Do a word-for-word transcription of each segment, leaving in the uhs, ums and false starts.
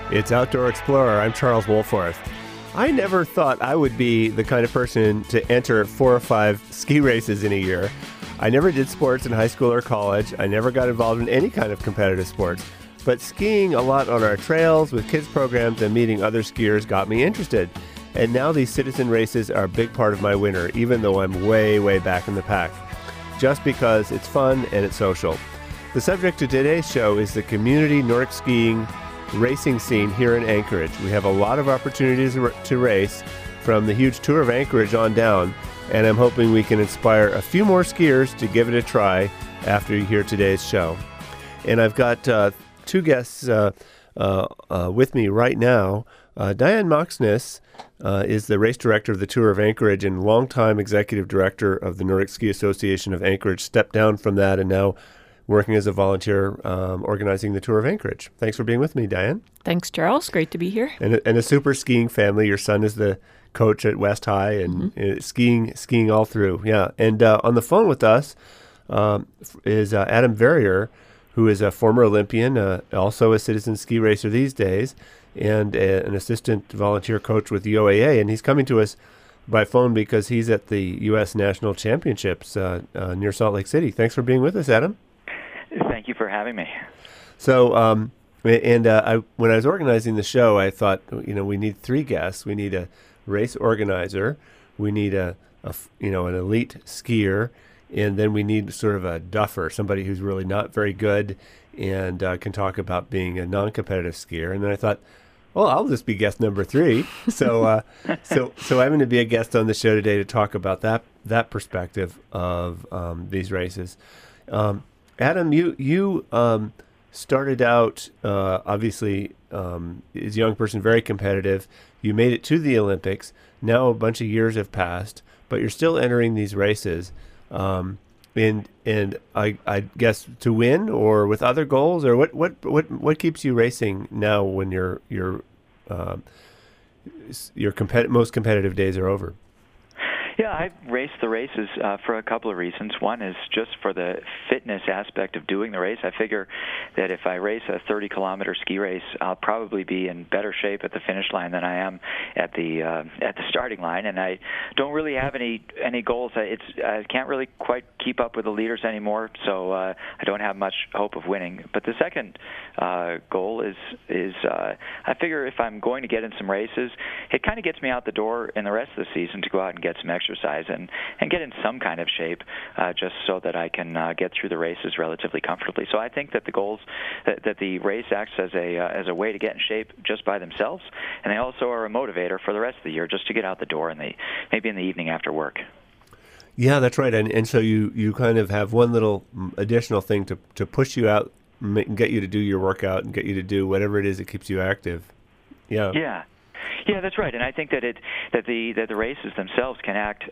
It's Outdoor Explorer. I'm Charles Wolforth. I never thought I would be the kind of person to enter four or five ski races in a year. I never did sports in high school or college. I never got involved in any kind of competitive sports. But skiing a lot on our trails with kids programs and meeting other skiers got me interested. And now these citizen races are a big part of my winter, even though I'm way, way back in the pack. Just because it's fun and it's social. The subject of today's show is the community Nordic skiing racing scene here in Anchorage. We have a lot of opportunities to race from the huge Tour of Anchorage on down, and I'm hoping we can inspire a few more skiers to give it a try after you hear today's show. And I've got uh, two guests uh, uh, uh, with me right now. Uh, Diane Moxness uh, is the race director of the Tour of Anchorage and longtime executive director of the Nordic Ski Association of Anchorage, stepped down from that and now working as a volunteer um, organizing the Tour of Anchorage. Thanks for being with me, Diane. Thanks, Charles. Great to be here. And a, and a super skiing family. Your son is the coach at West High and mm-hmm. uh, skiing skiing all through. Yeah. And uh, on the phone with us um, is uh, Adam Verrier, who is a former Olympian, uh, also a citizen ski racer these days, and a, an assistant volunteer coach with the O A A. And he's coming to us by phone because he's at the U S National Championships uh, uh, near Salt Lake City. Thanks for being with us, Adam. Thank you for having me. So, um, and uh, I, when I was organizing the show, I thought, you know, we need three guests. We need a race organizer, we need a, a you know, an elite skier, and then we need sort of a duffer, somebody who's really not very good and uh, can talk about being a non-competitive skier. And then I thought, well, I'll just be guest number three. So, uh, so, so I'm going to be a guest on the show today to talk about that that perspective of um, these races. Um, Adam, you you um, started out, uh, obviously, um, as a young person, very competitive. You made it to the Olympics. Now a bunch of years have passed, but you're still entering these races. Um, and and I, I guess to win or with other goals, or what what what, what keeps you racing now when your your uh, your compet- most competitive days are over? Yeah, I race the races uh, for a couple of reasons. One is just for the fitness aspect of doing the race. I figure that if I race a thirty-kilometer ski race, I'll probably be in better shape at the finish line than I am at the uh, at the starting line. And I don't really have any any goals. It's I can't really quite keep up with the leaders anymore, so uh, I don't have much hope of winning. But the second uh, goal is is uh, I figure if I'm going to get in some races, it kind of gets me out the door in the rest of the season to go out and get some exercise. Exercise and, and get in some kind of shape uh, just so that I can uh, get through the races relatively comfortably. So I think that the goals, that, that the race acts as a uh, as a way to get in shape just by themselves, and they also are a motivator for the rest of the year just to get out the door in the maybe in the evening after work. Yeah, that's right. And and so you, you kind of have one little additional thing to, to push you out and get you to do your workout and get you to do whatever it is that keeps you active. Yeah. Yeah. Yeah, that's right, and I think that it that the that the races themselves can act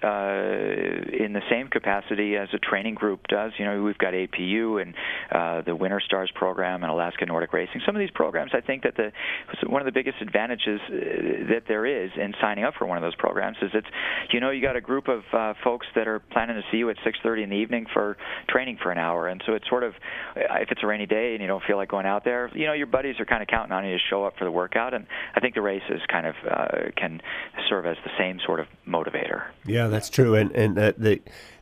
uh, in the same capacity as a training group does. You know, we've got A P U and uh, the Winter Stars program and Alaska Nordic Racing. Some of these programs, I think that the one of the biggest advantages uh, that there is in signing up for one of those programs is it's you know you got a group of uh, folks that are planning to see you at six thirty in the evening for training for an hour, and so it's sort of if it's a rainy day and you don't feel like going out there, you know your buddies are kind of counting on you to show up for the workout, and I think the races kind of Uh, can serve as the same sort of motivator. Yeah, that's true, and and that the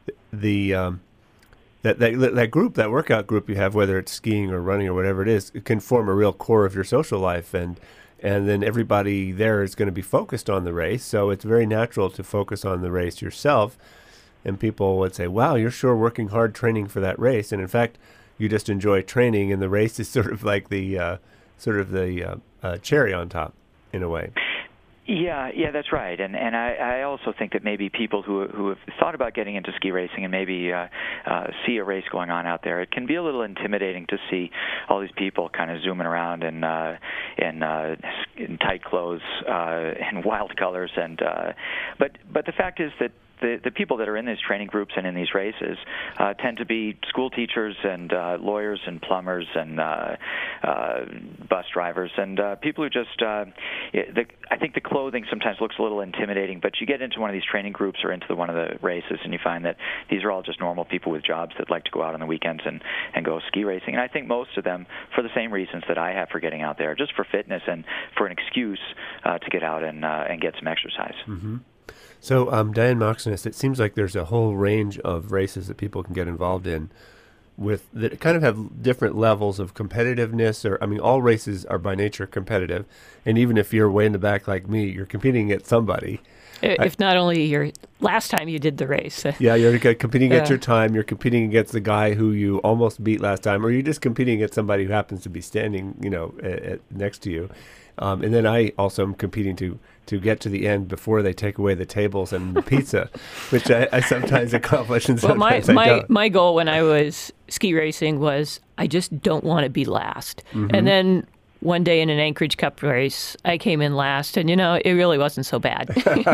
the um, that that that group, that workout group you have, whether it's skiing or running or whatever it is, it can form a real core of your social life, and and then everybody there is going to be focused on the race, so it's very natural to focus on the race yourself. And people would say, "Wow, you're sure working hard training for that race," and in fact, you just enjoy training, and the race is sort of like the uh, sort of the uh, uh, cherry on top, in a way. Yeah, yeah, that's right, and and I, I also think that maybe people who who have thought about getting into ski racing and maybe uh, uh, see a race going on out there, it can be a little intimidating to see all these people kind of zooming around in uh, in, uh, in tight clothes uh, and wild colors, and uh, but but the fact is that the, the people that are in these training groups and in these races uh, tend to be school teachers and uh, lawyers and plumbers and uh, uh, bus drivers and uh, people who just, uh, the, I think the clothing sometimes looks a little intimidating, but you get into one of these training groups or into the, one of the races and you find that these are all just normal people with jobs that like to go out on the weekends and, and go ski racing. And I think most of them, for the same reasons that I have for getting out there, just for fitness and for an excuse uh, to get out and, uh, and get some exercise. Mm-hmm. So, um, Diane Moxoness, it seems like there's a whole range of races that people can get involved in with that kind of have different levels of competitiveness. Or, I mean, all races are by nature competitive. And even if you're way in the back like me, you're competing against somebody. If I, not only your last time you did the race. Yeah, you're competing against yeah. your time. You're competing against the guy who you almost beat last time. Or you're just competing against somebody who happens to be standing, you know, at, at, next to you. Um, and then I also am competing to to get to the end before they take away the tables and the pizza, which I, I sometimes accomplish and sometimes well, my, I my, don't. my goal when I was ski racing was I just don't want to be last. Mm-hmm. And then one day in an Anchorage Cup race, I came in last, and, you know, it really wasn't so bad.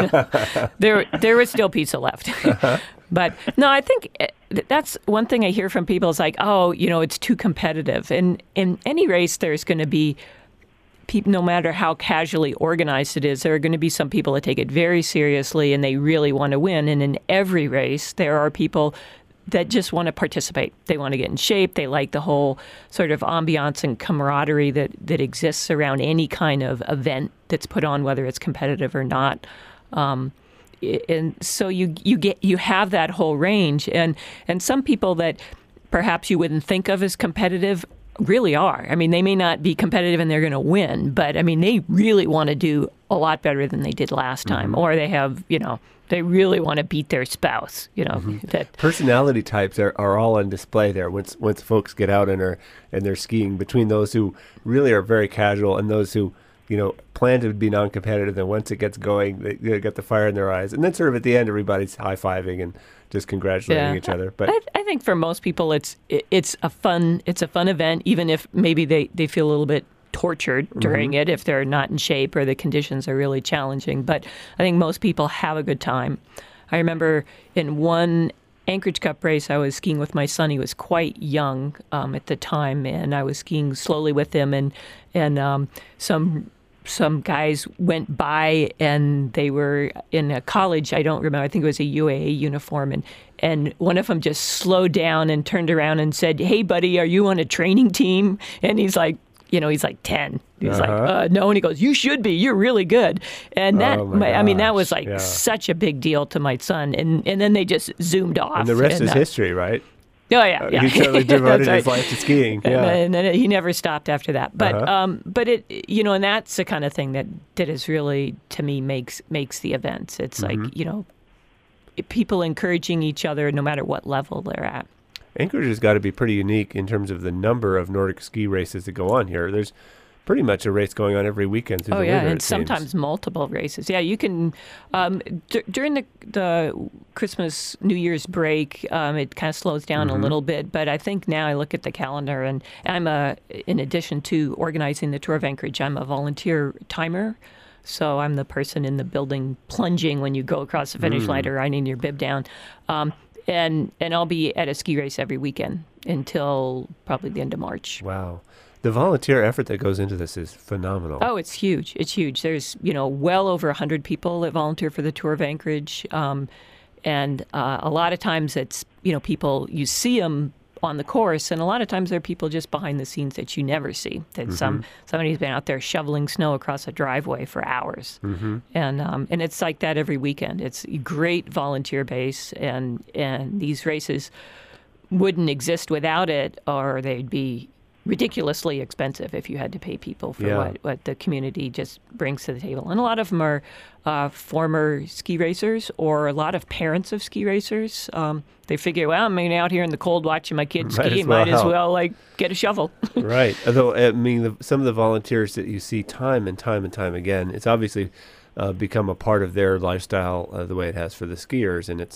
there, there was still pizza left. Uh-huh. But, no, I think that's one thing I hear from people is like, oh, you know, it's too competitive. And in any race, there's going to be people, no matter how casually organized it is, there are going to be some people that take it very seriously and they really want to win. And in every race, there are people that just want to participate. They want to get in shape. They like the whole sort of ambiance and camaraderie that, that exists around any kind of event that's put on, whether it's competitive or not. Um, and so you you get you have that whole range. And and some people that perhaps you wouldn't think of as competitive really are. I mean, they may not be competitive and they're going to win, but I mean, they really want to do a lot better than they did last time. Mm-hmm. Or they have, you know, they really want to beat their spouse, you know. Mm-hmm. That personality types are, are all on display there once once folks get out and are and they're skiing, between those who really are very casual and those who, you know, plan to be non-competitive, and once it gets going, they, they get the fire in their eyes. And then sort of at the end, everybody's high-fiving and just congratulating yeah. each other. But I, I think for most people, it's it, it's a fun it's a fun event, even if maybe they, they feel a little bit tortured during mm-hmm. it if they're not in shape or the conditions are really challenging. But I think most people have a good time. I remember in one Anchorage Cup race, I was skiing with my son. He was quite young um, at the time, and I was skiing slowly with him, and and um, some. Some guys went by and they were in a college, I don't remember, I think it was a U A A uniform, and, and one of them just slowed down and turned around and said, "Hey, buddy, are you on a training team?" And he's like, you know, he's like ten. He's uh-huh. like, uh, no. And he goes, "You should be. You're really good." And that, oh my I mean, that was like yeah. such a big deal to my son. And, and then they just zoomed off. And the rest and, is uh, history, right? Oh, yeah. yeah. Uh, he totally devoted right. his life to skiing. Yeah. And then he never stopped after that. But, uh-huh. um, but it, you know, and that's the kind of thing that, that is really, to me, makes makes the events. It's mm-hmm. like, you know, people encouraging each other no matter what level they're at. Anchorage has got to be pretty unique in terms of the number of Nordic ski races that go on here. There's pretty much a race going on every weekend through oh, the yeah, winter, and it sometimes seems. multiple races. Yeah, you can, um, d- during the the Christmas, New Year's break, um, it kind of slows down mm-hmm. a little bit. But I think now I look at the calendar, and I'm a, in addition to organizing the Tour of Anchorage, I'm a volunteer timer. So I'm the person in the building plunging when you go across the finish mm. line or writing your bib down. Um, and, and I'll be at a ski race every weekend until probably the end of March. Wow. The volunteer effort that goes into this is phenomenal. Oh, it's huge. It's huge. There's, you know, well over one hundred people that volunteer for the Tour of Anchorage. Um, and uh, a lot of times it's, you know, people, you see them on the course, and a lot of times there are people just behind the scenes that you never see. That mm-hmm. some somebody's been out there shoveling snow across a driveway for hours. Mm-hmm. And um, and it's like that every weekend. It's a great volunteer base, and, and these races wouldn't exist without it, or they'd be ridiculously expensive if you had to pay people for yeah. what, what the community just brings to the table. And a lot of them are uh, former ski racers or a lot of parents of ski racers. Um, they figure, well, I'm out here in the cold watching my kids might ski. as well Might as help. well like get a shovel. Right. Although, I mean, the, some of the volunteers that you see time and time and time again, it's obviously uh, become a part of their lifestyle uh, the way it has for the skiers. And it's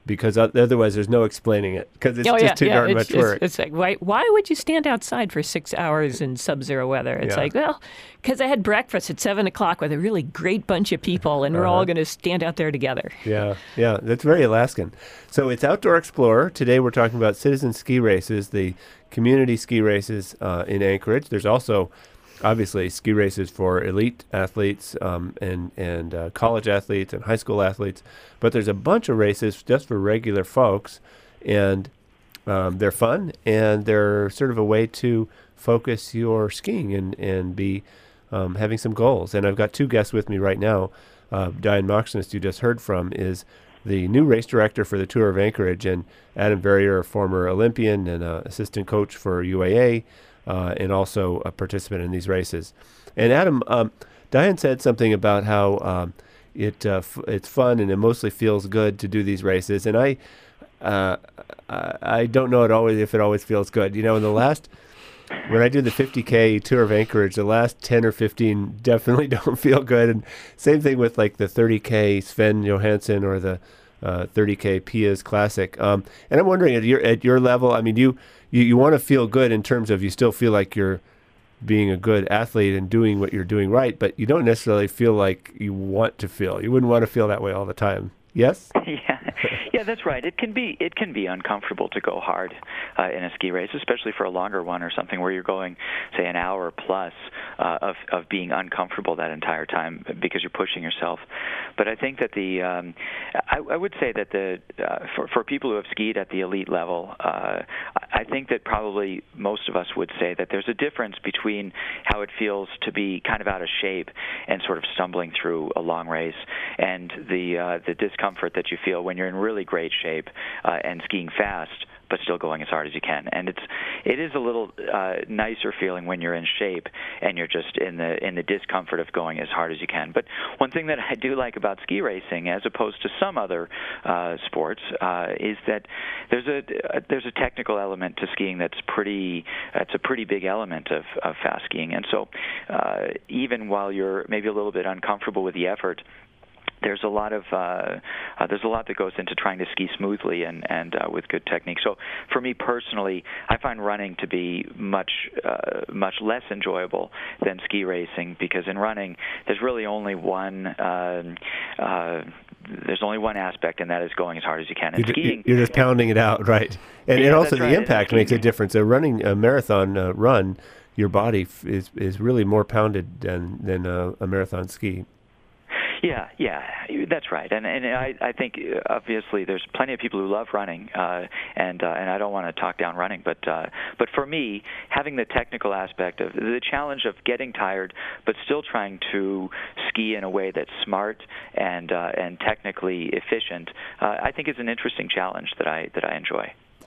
because otherwise there's no explaining it because it's oh, just yeah, too yeah. darn it's, much it's, work. It's like, why, why would you stand outside for six hours in sub-zero weather? It's Yeah. like, well, because I had breakfast at seven o'clock with a really great bunch of people, and we're Uh-huh. all going to stand out there together. Yeah, yeah, that's very Alaskan. So it's Outdoor Explorer. Today we're talking about citizen ski races, the community ski races uh, in Anchorage. There's also, obviously, ski races for elite athletes um, and, and uh, college athletes and high school athletes. But there's a bunch of races just for regular folks, and um, they're fun, and they're sort of a way to focus your skiing and, and be um, having some goals. And I've got two guests with me right now. Uh, Diane Moxness, you just heard from, is the new race director for the Tour of Anchorage, and Adam Verrier, a former Olympian and uh, assistant coach for U A A, uh, and also a participant in these races. And Adam, um, Diane said something about how um, it uh, f- it's fun and it mostly feels good to do these races, and I uh, I I don't know it always if it always feels good. You know, in the last when I do the fifty K Tour of Anchorage, the last ten or fifteen definitely don't feel good. And same thing with like the thirty K Sven Johansson or the uh, thirty K Pia's Classic. Um, and I'm wondering at your at your level, I mean, you, you, you want to feel good in terms of you still feel like you're being a good athlete and doing what you're doing right, but you don't necessarily feel like you want to feel. You wouldn't want to feel that way all the time. Yes? Yeah, yeah, that's right. It can be it can be uncomfortable to go hard uh, in a ski race, especially for a longer one or something where you're going, say, an hour plus uh, of of being uncomfortable that entire time because you're pushing yourself. But I think that the um, I, I would say that the uh, for for people who have skied at the elite level, uh, I think that probably most of us would say that there's a difference between how it feels to be kind of out of shape and sort of stumbling through a long race, and the uh, the discomfort that you feel when you're in really great shape uh, and skiing fast, but still going as hard as you can. And it's it is a little uh, nicer feeling when you're in shape and you're just in the in the discomfort of going as hard as you can. But one thing that I do like about ski racing, as opposed to some other uh, sports, uh, is that there's a, a there's a technical element to skiing that's pretty that's a pretty big element of, of fast skiing. And so uh, even while you're maybe a little bit uncomfortable with the effort, there's a lot of uh, uh, there's a lot that goes into trying to ski smoothly and and uh, with good technique. So for me personally, I find running to be much uh, much less enjoyable than ski racing, because in running there's really only one uh, uh, there's only one aspect, and that is going as hard as you can. And you're, skiing, you're just pounding it out, right? And, yeah, and also that's the right. impact And makes a difference. A running a marathon uh, run, your body f- is is really more pounded than than a, a marathon ski. Yeah, yeah, that's right, and and I, I think uh, obviously there's plenty of people who love running, uh, and uh, and I don't want to talk down running, but uh, but for me, having the technical aspect of the challenge of getting tired, but still trying to ski in a way that's smart and uh, and technically efficient, uh, I think is an interesting challenge that I that I enjoy.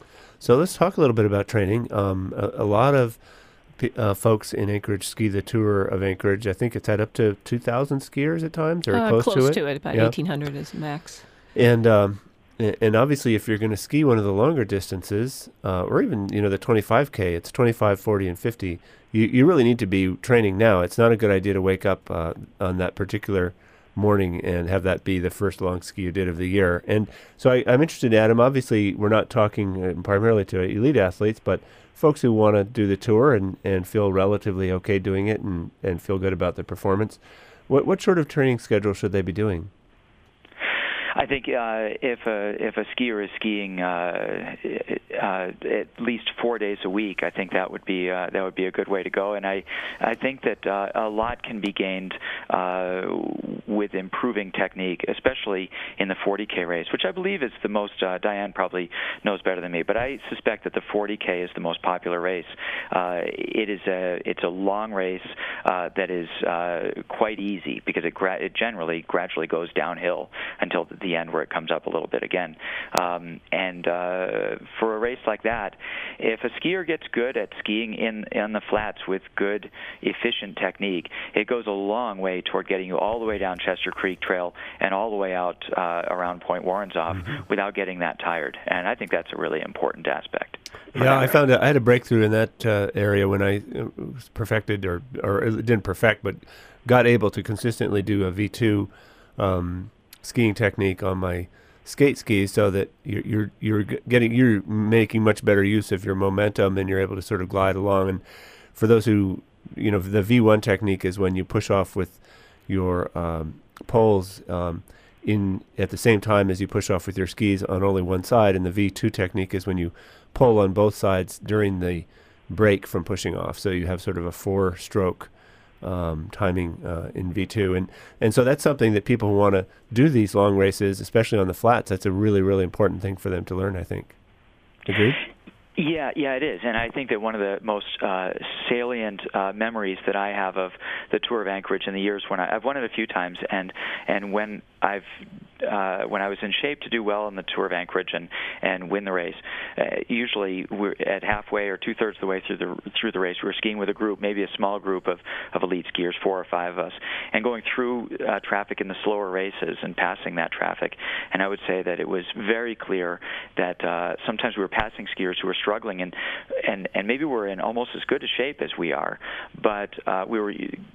So let's talk a little bit about training. Um, a, a lot of Uh, folks in Anchorage ski the Tour of Anchorage. I think it's had up to two thousand skiers at times, or Uh, close, close to it. to it, about Yeah. eighteen hundred is the max. And um, a- and obviously, if you're going to ski one of the longer distances, uh, or even you know the twenty-five K, it's twenty-five, forty, and fifty. You you really need to be training now. It's not a good idea to wake up uh, on that particular morning and have that be the first long ski you did of the year. And so I, I'm interested, Adam. Obviously, we're not talking uh, primarily to elite athletes, but folks who want to do the tour and, and feel relatively okay doing it and, and feel good about their performance. What what sort of training schedule should they be doing? I think uh, if a if a skier is skiing uh, uh, at least four days a week, I think that would be uh, that would be a good way to go. And I I think that uh, a lot can be gained uh, with improving technique, especially in the forty K race, which I believe is the most. Uh, Diane probably knows better than me, but I suspect that the forty K is the most popular race. Uh, it is a it's a long race uh, that is uh, quite easy because it, gra- it generally gradually goes downhill until the the end where it comes up a little bit again. Um, and uh, for a race like that, if a skier gets good at skiing in, in the flats with good, efficient technique, it goes a long way toward getting you all the way down Chester Creek Trail and all the way out uh, around Point Warrenzoff mm-hmm. without getting that tired. And I think that's a really important aspect. Yeah, I found a, I had a breakthrough in that uh, area when I uh, perfected, or, or didn't perfect, but got able to consistently do a V two um skiing technique on my skate skis so that you're you're you're getting you're making much better use of your momentum and you're able to sort of glide along. And for those who, you know, the V one technique is when you push off with your um, poles um, in at the same time as you push off with your skis on only one side, and the V two technique is when you pull on both sides during the break from pushing off. So you have sort of a four-stroke um, timing uh, in V two, and and so that's something that people who want to do these long races, especially on the flats, that's a really really important thing for them to learn, I think. Agreed? Yeah, yeah, it is, and I think that one of the most uh, salient uh, memories that I have of the Tour of Anchorage in the years when I, I've won it a few times, and and when I've uh, when I was in shape to do well in the Tour of Anchorage and, and win the race, uh, usually we're at halfway or two thirds of the way through the through the race, we're skiing with a group, maybe a small group of, of elite skiers, four or five of us, and going through uh, traffic in the slower races and passing that traffic. And I would say that it was very clear that uh, sometimes we were passing skiers who were struggling, and and and maybe we're in almost as good a shape as we are, but uh, we were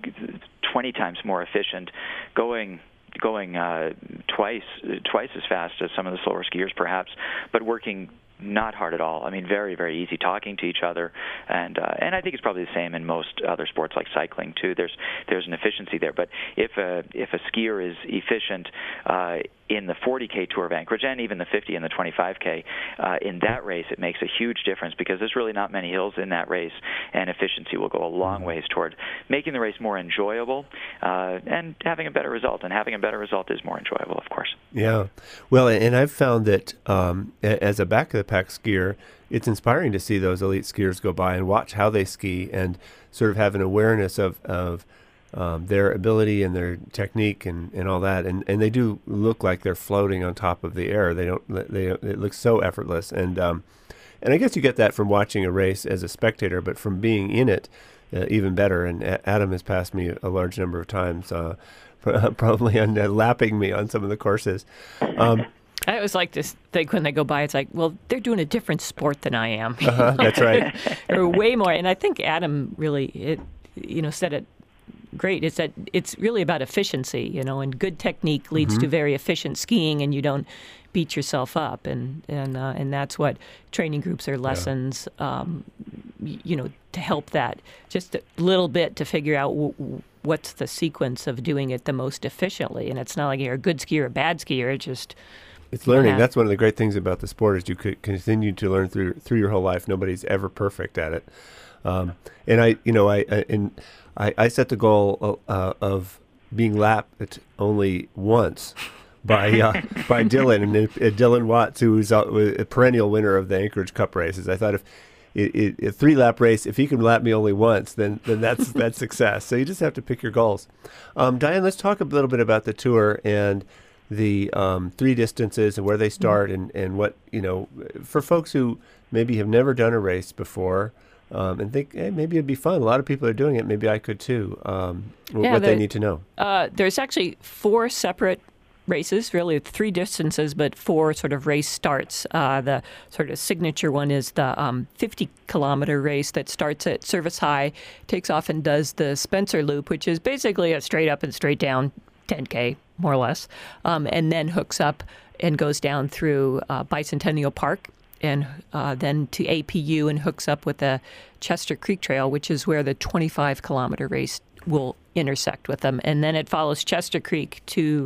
twenty times more efficient, going going uh, twice twice as fast as some of the slower skiers, perhaps, but working not hard at all. I mean, very, very easy, talking to each other, and uh, and I think it's probably the same in most other sports like cycling too. There's there's an efficiency there, but if a if a skier is efficient uh, in the forty K Tour of Anchorage and even the fifty and the twenty-five K, uh, in that race it makes a huge difference because there's really not many hills in that race, and efficiency will go a long ways toward making the race more enjoyable uh, and having a better result. And having a better result is more enjoyable, of course. Yeah. Well, and I've found that um, as a back-of-the-pack skier, it's inspiring to see those elite skiers go by and watch how they ski and sort of have an awareness of, of um, their ability and their technique and, and all that. And, and they do look like they're floating on top of the air. They don't. They it looks so effortless. And um, and I guess you get that from watching a race as a spectator, but from being in it, uh, even better. And Adam has passed me a large number of times. Uh, probably on uh, lapping me on some of the courses. Um, I always like to think when they go by, it's like, well, they're doing a different sport than I am. Uh-huh, that's right. Or way more. And I think Adam really, it, you know, said it great. It's that it's really about efficiency, you know, and good technique leads mm-hmm. to very efficient skiing, and you don't beat yourself up. And and uh, and that's what training groups or lessons, yeah. um, you know, to help that just a little bit to figure out w- what's the sequence of doing it the most efficiently. And it's not like you're a good skier or a bad skier. It's just it's learning. Yeah. That's one of the great things about the sport is you could continue to learn through through your whole life. Nobody's ever perfect at it. Um, and I, you know, I, I and I, I set the goal uh, of being lapped only once by uh, by Dylan and uh, Dylan Watts, who was a, a perennial winner of the Anchorage Cup races. I thought if It, it, a three-lap race, if he can lap me only once, then then that's that's success. So you just have to pick your goals. Um, Diane, let's talk a little bit about the tour and the um, three distances and where they start and, and what, you know, for folks who maybe have never done a race before um, and think, hey, maybe it'd be fun. A lot of people are doing it. Maybe I could too. Um, yeah, what the, they need to know. Uh, there's actually four separate races, really three distances, but four sort of race starts. Uh, the sort of signature one is the um, fifty kilometer race that starts at Service High, takes off and does the Spencer Loop, which is basically a straight up and straight down ten K, more or less, um, and then hooks up and goes down through uh, Bicentennial Park and uh, then to A P U and hooks up with the Chester Creek Trail, which is where the twenty-five kilometer race will intersect with them. And then it follows Chester Creek to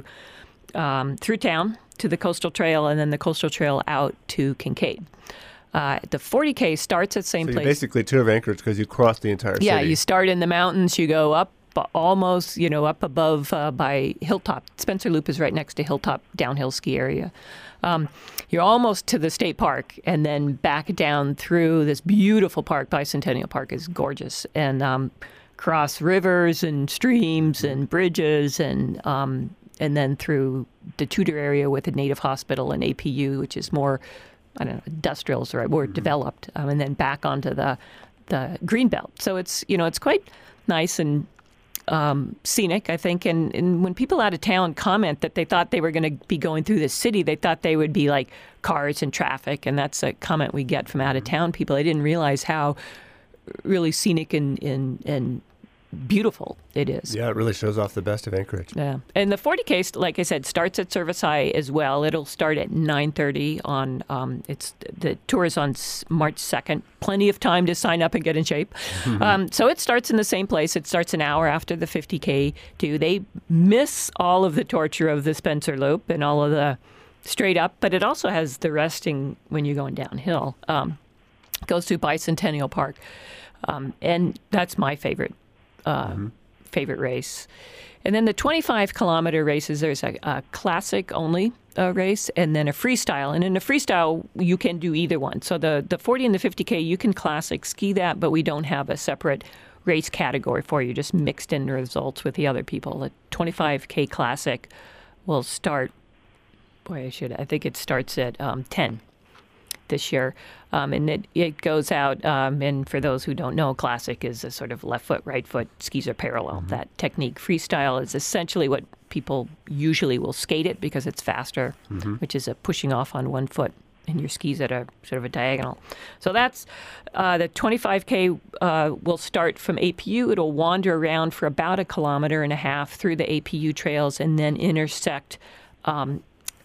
Um, through town to the Coastal Trail, and then the Coastal Trail out to Kincaid. Uh, the forty K starts at the same so place. Basically, Tour of Anchorage because you cross the entire yeah, city. you start in the mountains, you go up almost, you know, up above uh, by Hilltop. Spencer Loop is right next to Hilltop downhill ski area. Um, you're almost to the state park, and then back down through this beautiful park. Bicentennial Park is gorgeous, and um, cross rivers and streams and bridges and um, and then through the Tudor area with a native hospital and A P U, which is more, I don't know, industrial is the right word, mm-hmm. developed, um, and then back onto the the Greenbelt. So it's, you know, it's quite nice and um, scenic, I think. And, and when people out of town comment that they thought they were going to be going through the city, they thought they would be like cars and traffic. And that's a comment we get from out of town people. They didn't realize how really scenic and, and, and beautiful it is. Yeah, it really shows off the best of Anchorage. Yeah, and the forty K, like I said, starts at Service High as well. It'll start at nine thirty on. Um, it's the tour is on March second. Plenty of time to sign up and get in shape. um, so it starts in the same place. It starts an hour after the fifty K too. They miss all of the torture of the Spencer Loop and all of the straight up, but it also has the resting when you're going downhill. Um, goes through Bicentennial Park, um, and that's my favorite. Uh, mm-hmm. favorite race. And then the twenty-five kilometer races, there's a, a classic only uh, race and then a freestyle. And in the freestyle, you can do either one. So the, the forty and the fifty K, you can classic ski that, but we don't have a separate race category for you, just mixed in the results with the other people. The twenty-five K classic will start, boy, I should, I think it starts at um, ten this year. Um, and it, it goes out, um, and for those who don't know, classic is a sort of left foot, right foot, skis are parallel. Mm-hmm. That technique. Freestyle is essentially what people usually will skate it because it's faster, mm-hmm. which is a pushing off on one foot and your skis at a sort of a diagonal. So that's uh, the twenty-five K uh, will start from A P U. It'll wander around for about a kilometer and a half through the A P U trails and then intersect um,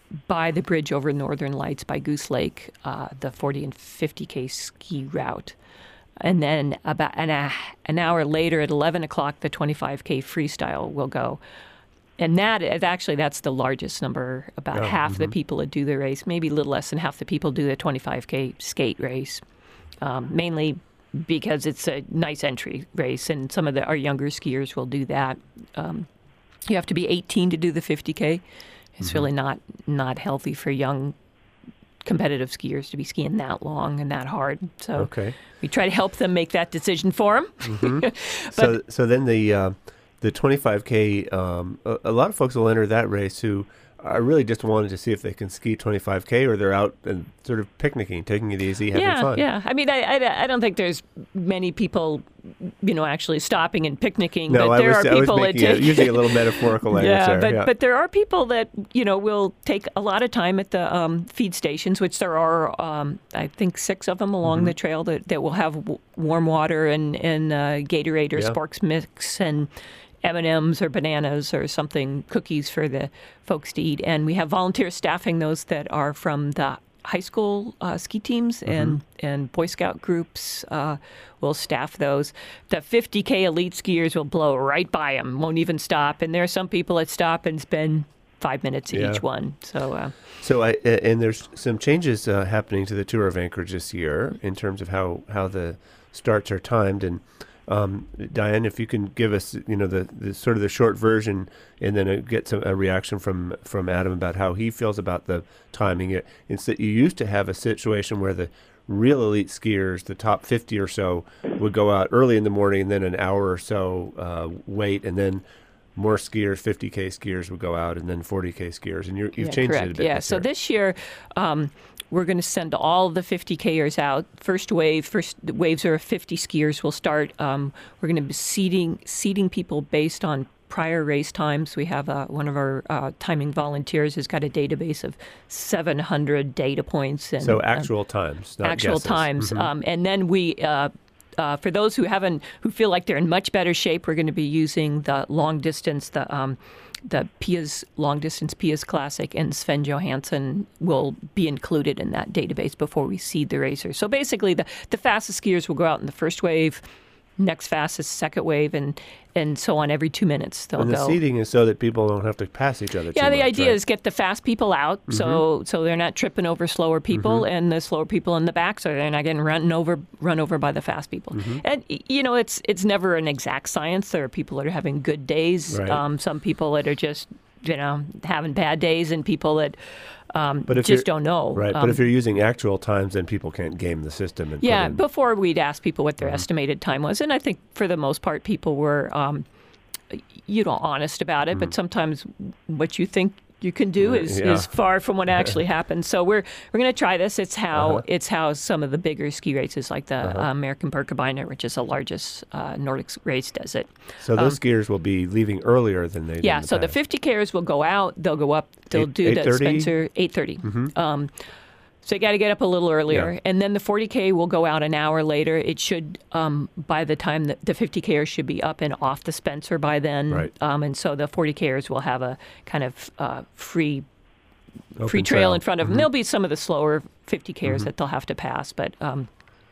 by the bridge over Northern Lights by Goose Lake, uh, the forty and fifty K ski route. And then about an, uh, an hour later at eleven o'clock, the twenty-five K freestyle will go. And that is actually, that's the largest number. About oh, half mm-hmm. the people that do the race, maybe a little less than half the people do the twenty-five K skate race, um, mainly because it's a nice entry race. And some of the, our younger skiers will do that. Um, you have to be eighteen to do the fifty K. It's mm-hmm. really not not healthy for young competitive skiers to be skiing that long and that hard. So okay. we try to help them make that decision for them. Mm-hmm. but, so so then the uh, the twenty-five K, um, a, a lot of folks will enter that race who are really just wanted to see if they can ski twenty-five K, or they're out and sort of picnicking, taking it easy, having yeah, fun. Yeah, I mean, I, I, I don't think there's many people, you know, actually stopping and picnicking. No, but there I was, are people I was making that a, using a little metaphorical language yeah, there. But, yeah, but there are people that, you know, will take a lot of time at the um, feed stations, which there are, um, I think, six of them along mm-hmm. the trail that, that will have w- warm water and, and uh, Gatorade or yeah. Sporks Mix and M and M's or bananas or something, cookies for the folks to eat. And we have volunteer staffing those that are from the high school uh, ski teams mm-hmm. and, and Boy Scout groups uh, will staff those. The fifty K elite skiers will blow right by them, won't even stop. And there are some people that stop and spend five minutes at yeah. each one. So, uh, so I and there's some changes uh, happening to the Tour of Anchorage this year in terms of how, how the starts are timed. And Um, Diane, if you can give us, you know, the, the sort of the short version, and then uh, get some a reaction from from Adam about how he feels about the timing. It, it's that you used to have a situation where the real elite skiers, the top fifty or so, would go out early in the morning, and then an hour or so uh, wait, and then more skiers, fifty K skiers would go out, and then forty K skiers, and you're, you've yeah, changed correct. it a bit. Yeah, this so year. this year. Um, We're going to send all the fifty Kers out. First wave, first waves are fifty skiers will start. Um, we're going to be seating seating people based on prior race times. We have uh, one of our uh, timing volunteers has got a database of seven hundred data points. And, so actual um, times, not actual guesses. times, Mm-hmm. um, and then we. Uh, Uh, for those who haven't, who feel like they're in much better shape, we're going to be using the long distance, the um, the Pia's long distance Pia's Classic, and Sven Johansson will be included in that database before we seed the racers. So basically, the the fastest skiers will go out in the first wave, next fastest second wave, and and so on every two minutes they'll and the go. seating is so that people don't have to pass each other. Yeah, too the much, idea right? is get the fast people out, mm-hmm. so so they're not tripping over slower people, mm-hmm. and the slower people in the back, so they're not getting run over run over by the fast people. Mm-hmm. And you know, it's it's never an exact science. There are people that are having good days, right. um, some people that are just you know having bad days, and people that. Um, but if just don't know. Right, um, but if you're using actual times, then people can't game the system. And yeah, put in... before we'd ask people what their mm-hmm. estimated time was, and I think for the most part people were, um, you know, honest about it. Mm-hmm. But sometimes what you think you can do is, yeah. is far from what actually happens. So we're we're going to try this. It's how uh-huh. it's how some of the bigger ski races, like the uh-huh. uh, American Birkebeiner, which is the largest uh, Nordic race, does it. So those um, skiers will be leaving earlier than they did yeah. in the so past. the fifty Kers will go out. They'll go up. They'll Eight, do eight the thirty? Spencer eight thirty. Mm-hmm. Um, So you got to get up a little earlier. Yeah. And then the forty K will go out an hour later. It should, um, by the time that the fifty Kers should be up and off the Spencer by then. Right. Um, and so the forty Kers will have a kind of uh, free Open free trail, trail in front of them. Mhm. There'll be some of the slower fifty Kers Mhm. that they'll have to pass. But um,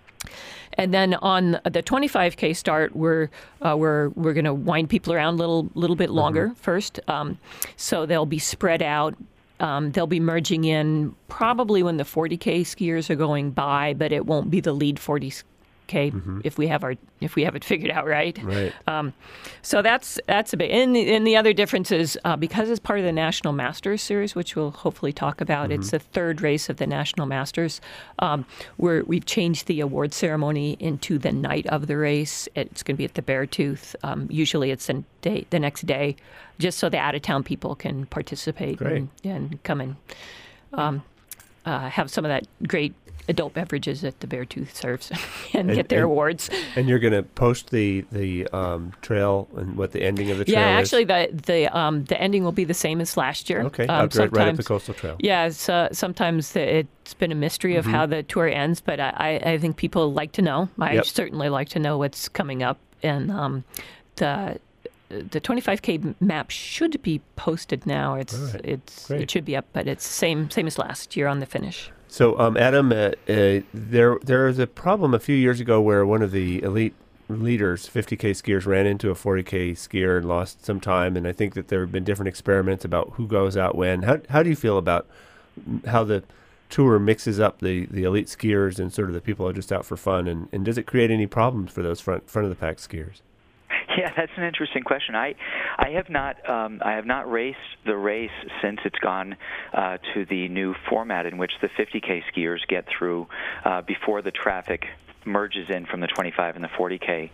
and then on the twenty-five K start, we're uh, we're we're going to wind people around a little little bit longer first. Um, so they'll be spread out. Um, they'll be merging in probably when the forty K skiers are going by, but it won't be the lead forty K if we have our if we have it figured out right. Right. Um, so that's that's a bit. And the, and the other difference is uh, because it's part of the National Masters Series, which we'll hopefully talk about. It's the third race of the National Masters. Um, we're, we've changed the award ceremony into the night of the race. It's going to be at the Beartooth. Um, usually it's the day, the next day, just so the out-of-town people can participate Great. and, and come and um, uh, have some of that great adult beverages that the Beartooth serves and, And- get their and- awards. And you're going to post the the um, trail and what the ending of the trail Yeah, is? actually, the the um, the ending will be the same as last year. Okay, um, out right, right up the sometimes- coastal trail. Yeah, it's, uh, sometimes the, it's been a mystery of how the tour ends, but I, I I think people like to know. I Yep. certainly like to know what's coming up, and um, the the twenty-five K map should be posted now. It's All right. it's Great. it should be up, but it's same same as last year on the finish. So, um, Adam, uh, uh, there there was a problem a few years ago where one of the elite leaders, fifty K skiers, ran into a forty K skier and lost some time. And I think that there have been different experiments about who goes out when. How how do you feel about how the tour mixes up the, the elite skiers and sort of the people who are just out for fun? And, and does it create any problems for those front front of the pack skiers? Yeah, that's an interesting question. I, I have not, um, I have not raced the race since it's gone uh, to the new format in which the fifty K skiers get through uh, before the traffic merges in from the twenty-five and the forty K,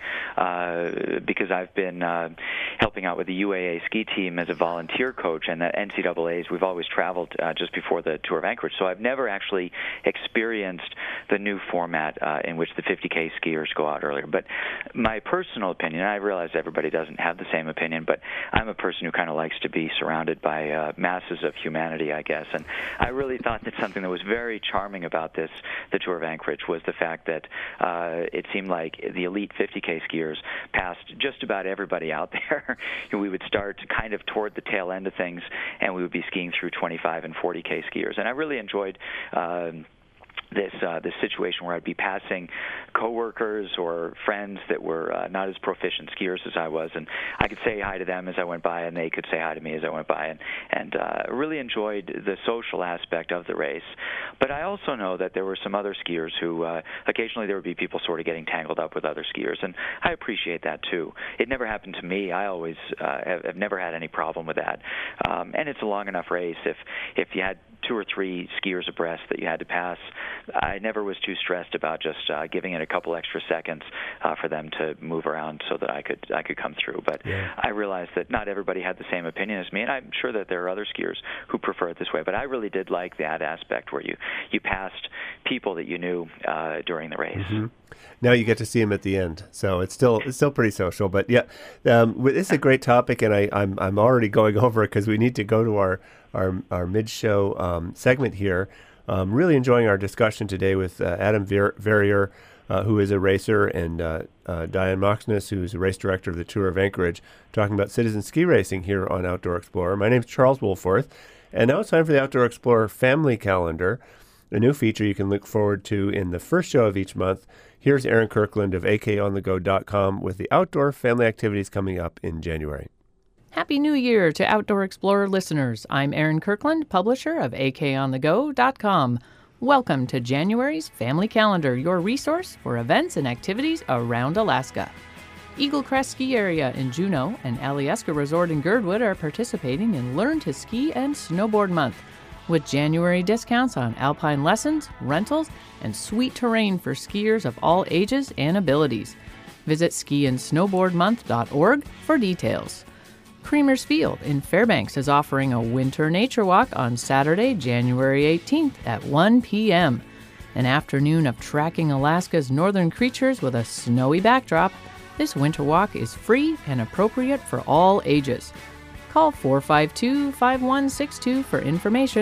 uh, because I've been uh, helping out with the U A A ski team as a volunteer coach, and the N C double A's, we've always traveled uh, just before the Tour of Anchorage, so I've never actually experienced the new format uh, in which the fifty K skiers go out earlier. But my personal opinion, I realize everybody doesn't have the same opinion, but I'm a person who kind of likes to be surrounded by uh, masses of humanity, I guess, and I really thought that something that was very charming about this, the Tour of Anchorage, was the fact that Uh, it seemed like the elite fifty K skiers passed just about everybody out there. We would start kind of toward the tail end of things, and we would be skiing through twenty-five and forty K skiers. And I really enjoyed uh, this uh, this situation where I'd be passing coworkers or friends that were uh, not as proficient skiers as I was, and I could say hi to them as I went by, and they could say hi to me as I went by, and and uh, really enjoyed the social aspect of the race. But I also know that there were some other skiers who uh, occasionally there would be people sort of getting tangled up with other skiers, and I appreciate that too. It never happened to me. I always uh, have, have never had any problem with that, um, and it's a long enough race. If if you had two or three skiers abreast that you had to pass, I never was too stressed about just uh, giving it a couple extra seconds uh, for them to move around so that I could I could come through. But Yeah. I realized that not everybody had the same opinion as me, and I'm sure that there are other skiers who prefer it this way. But I really did like that aspect where you, you passed people that you knew uh, during the race. Mm-hmm. Now you get to see them at the end, so it's still it's still pretty social. But yeah, um, this is a great topic, and I, I'm I'm already going over it because we need to go to our our, our mid-show um, segment here. Um, really enjoying our discussion today with uh, Adam Ver- Verrier, uh, who is a racer, and uh, uh, Diane Moxness, who is a race director of the Tour of Anchorage, talking about citizen ski racing here on Outdoor Explorer. My name is Charles Woolforth, and now it's time for the Outdoor Explorer Family Calendar, a new feature you can look forward to in the first show of each month. Here's Aaron Kirkland of A K on the go dot com with the outdoor family activities coming up in January. Happy New Year to Outdoor Explorer listeners. I'm Aaron Kirkland, publisher of A K on the go dot com. Welcome to January's Family Calendar, your resource for events and activities around Alaska. Eagle Crest Ski Area in Juneau and Alyeska Resort in Girdwood are participating in Learn to Ski and Snowboard Month, with January discounts on alpine lessons, rentals, and sweet terrain for skiers of all ages and abilities. Visit ski and snowboard month dot org for details. Creamer's Field in Fairbanks is offering a winter nature walk on Saturday, January eighteenth at one p.m. An afternoon of tracking Alaska's northern creatures with a snowy backdrop, this winter walk is free and appropriate for all ages. Call four five two, five one six two for information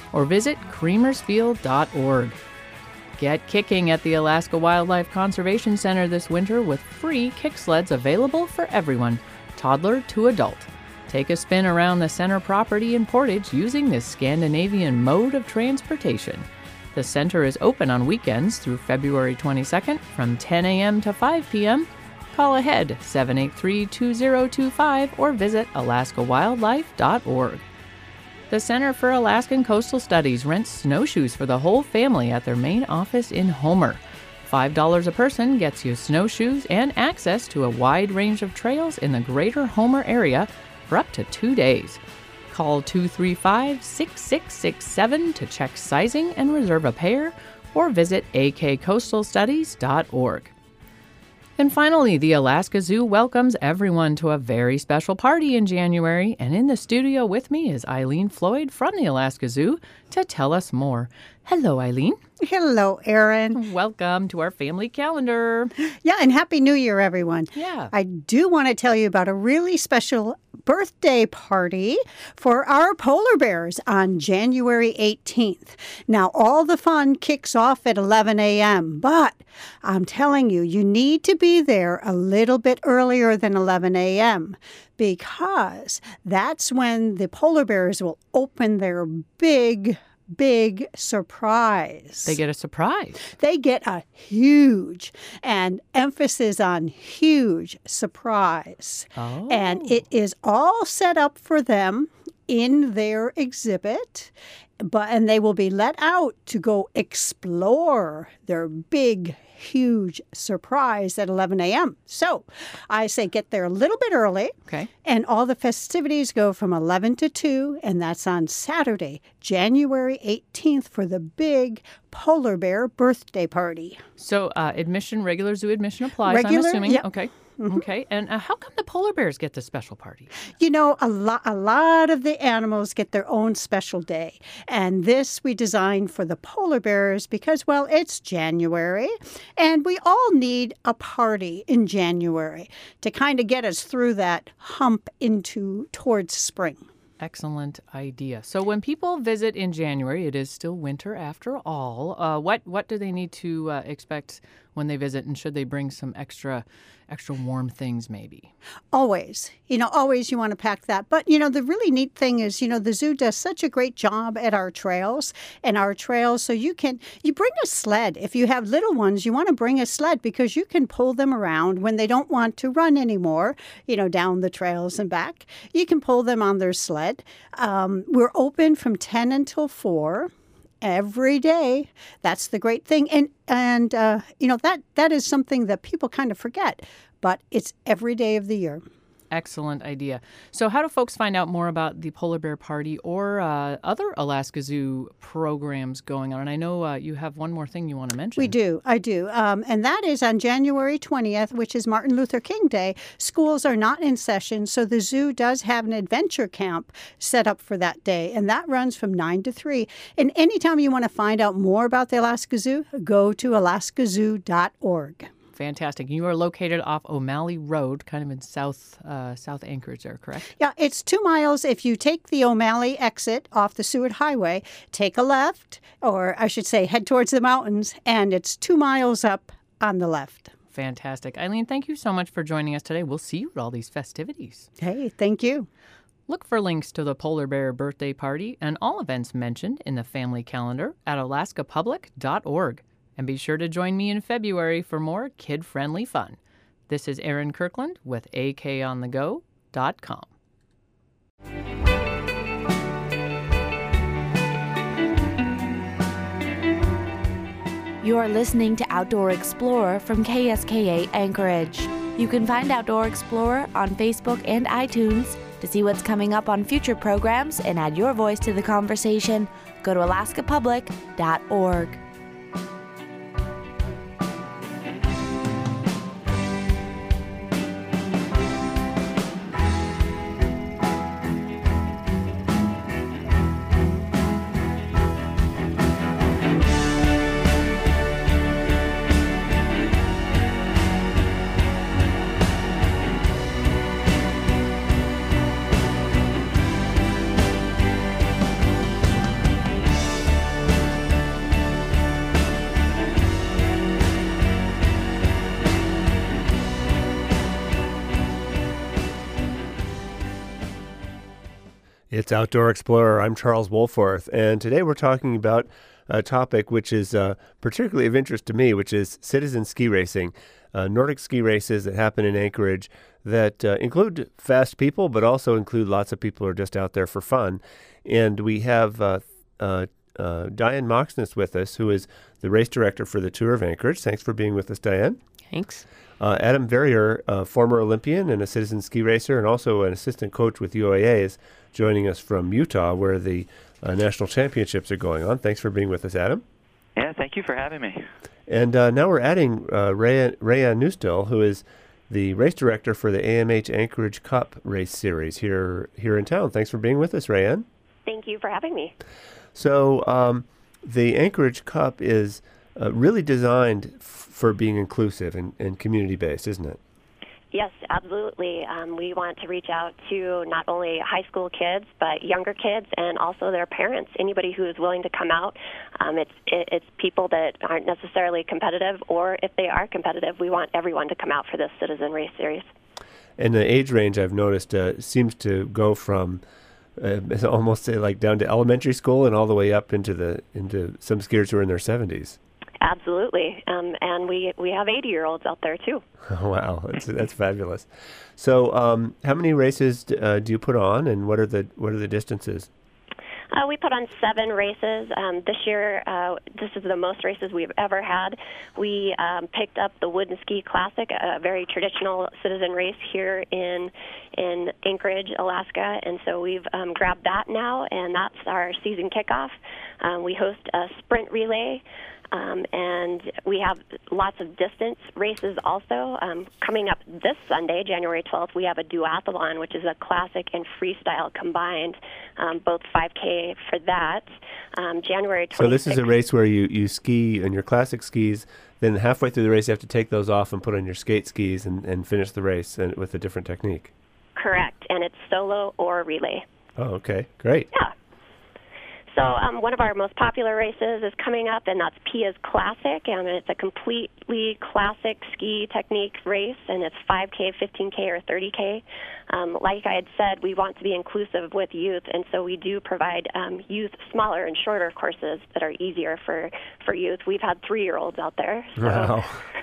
or visit creamersfield dot org. Get kicking at the Alaska Wildlife Conservation Center this winter with free kick sleds available for everyone, toddler to adult. Take a spin around the center property in Portage using this Scandinavian mode of transportation. The center is open on weekends through February twenty-second from ten a.m. to five p.m. Call ahead seven eight three, two zero two five or visit alaska wildlife dot org. The Center for Alaskan Coastal Studies rents snowshoes for the whole family at their main office in Homer. five dollars a person gets you snowshoes and access to a wide range of trails in the greater Homer area for up to two days. Call two three five, six six six seven to check sizing and reserve a pair, or visit a k coastal studies dot org. And finally, the Alaska Zoo welcomes everyone to a very special party in January, and in the studio with me is Eileen Floyd from the Alaska Zoo to tell us more. Hello, Eileen. Hello, Erin. Welcome to our family calendar. Yeah, and Happy New Year, everyone. Yeah. I do want to tell you about a really special birthday party for our polar bears on January eighteenth. Now, all the fun kicks off at eleven a.m., but I'm telling you, you need to be there a little bit earlier than eleven a.m. because that's when the polar bears will open their big big surprise. They get a surprise. They get a huge, and emphasis on huge, surprise. Oh. And it is all set up for them in their exhibit, but and they will be let out to go explore their big, huge surprise at eleven a.m. So I say get there a little bit early. Okay. And all the festivities go from eleven to two, and that's on Saturday, January eighteenth, for the big polar bear birthday party. So uh, admission, regular zoo admission applies, Regular, I'm assuming. yep. Okay. Okay. And uh, how come the polar bears get this special party? You know, a lot, a lot of the animals get their own special day. And this we designed for the polar bears because, well, it's January. And we all need a party in January to kind of get us through that hump into towards spring. Excellent idea. So when people visit in January, it is still winter after all. Uh, what what do they need to uh, expect when they visit, and should they bring some extra extra warm things maybe? Always. You know, always you want to pack that. But, you know, the really neat thing is, you know, the zoo does such a great job at our trails and our trails. So you can, you bring a sled. If you have little ones, you want to bring a sled because you can pull them around when they don't want to run anymore, you know, down the trails and back. You can pull them on their sled. Um, we're open from ten until four. Every day. That's the great thing. And, and uh, you know, that that is something that people kind of forget, but it's every day of the year. Excellent idea. So how do folks find out more about the Polar Bear Party or uh, other Alaska Zoo programs going on? And I know uh, you have one more thing you want to mention. We do. I do. Um, and that is on January twentieth, which is Martin Luther King Day. Schools are not in session, so the zoo does have an adventure camp set up for that day. And that runs from nine to three. And anytime you want to find out more about the Alaska Zoo, go to alaska zoo dot org. Fantastic. You are located off O'Malley Road, kind of in South uh, South Anchorage there, correct? Yeah, it's two miles. If you take the O'Malley exit off the Seward Highway, take a left, or I should say head towards the mountains, and it's two miles up on the left. Fantastic. Eileen, thank you so much for joining us today. We'll see you at all these festivities. Hey, thank you. Look for links to the Polar Bear Birthday Party and all events mentioned in the family calendar at alaska public dot org. And be sure to join me in February for more kid-friendly fun. This is Erin Kirkland with a k on the go dot com. You are listening to Outdoor Explorer from K S K A Anchorage. You can find Outdoor Explorer on Facebook and iTunes. To see what's coming up on future programs and add your voice to the conversation, go to alaska public dot org. It's Outdoor Explorer. I'm Charles Wohlforth, and today we're talking about a topic which is uh, particularly of interest to me, which is citizen ski racing, uh, Nordic ski races that happen in Anchorage that uh, include fast people, but also include lots of people who are just out there for fun. And we have uh, uh, uh, Diane Moxness with us, who is the race director for the Tour of Anchorage. Thanks for being with us, Diane. Thanks. Uh, Adam Verrier, a former Olympian and a citizen ski racer, and also an assistant coach with U A A, is joining us from Utah, where the uh, national championships are going on. Thanks for being with us, Adam. Yeah, thank you for having me. And uh, now we're adding uh, Raya, Raya Newstill, who is the race director for the A M H Anchorage Cup race series here here in town. Thanks for being with us, Rayanne. Thank you for having me. So um, the Anchorage Cup is uh, really designed f- for being inclusive and, and community-based, isn't it? Yes, absolutely. Um, we want to reach out to not only high school kids, but younger kids and also their parents, anybody who is willing to come out. Um, it's it, it's people that aren't necessarily competitive, or if they are competitive, we want everyone to come out for this Citizen Race Series. And the age range, I've noticed, uh, seems to go from uh, almost say like down to elementary school and all the way up into the into some skiers who are in their seventies. Absolutely, um, and we we have eighty-year-olds out there too. Oh, wow, that's that's fabulous. So, um, how many races uh, do you put on, and what are the what are the distances? Uh, we put on seven races. Um, this year, uh, this is the most races we've ever had. We um, picked up the Wooden Ski Classic, a very traditional citizen race here in in Anchorage, Alaska, and so we've um, grabbed that now, and that's our season kickoff. Um, we host a sprint relay. Um, and we have lots of distance races also. Um, coming up this Sunday, January twelfth, we have a duathlon, which is a classic and freestyle combined, um, both five K for that. Um, January twenty-sixth. So this is a race where you, you ski on your classic skis, then halfway through the race you have to take those off and put on your skate skis and, and finish the race and, with a different technique. Correct, and it's solo or relay. Oh, okay, great. Yeah. So um, one of our most popular races is coming up, and that's Pia's Classic, and it's a completely classic ski technique race, and it's five K, fifteen K, or thirty K. Um, like I had said, we want to be inclusive with youth, and so we do provide um, youth smaller and shorter courses that are easier for, for youth. We've had three-year-olds out there. So. Wow.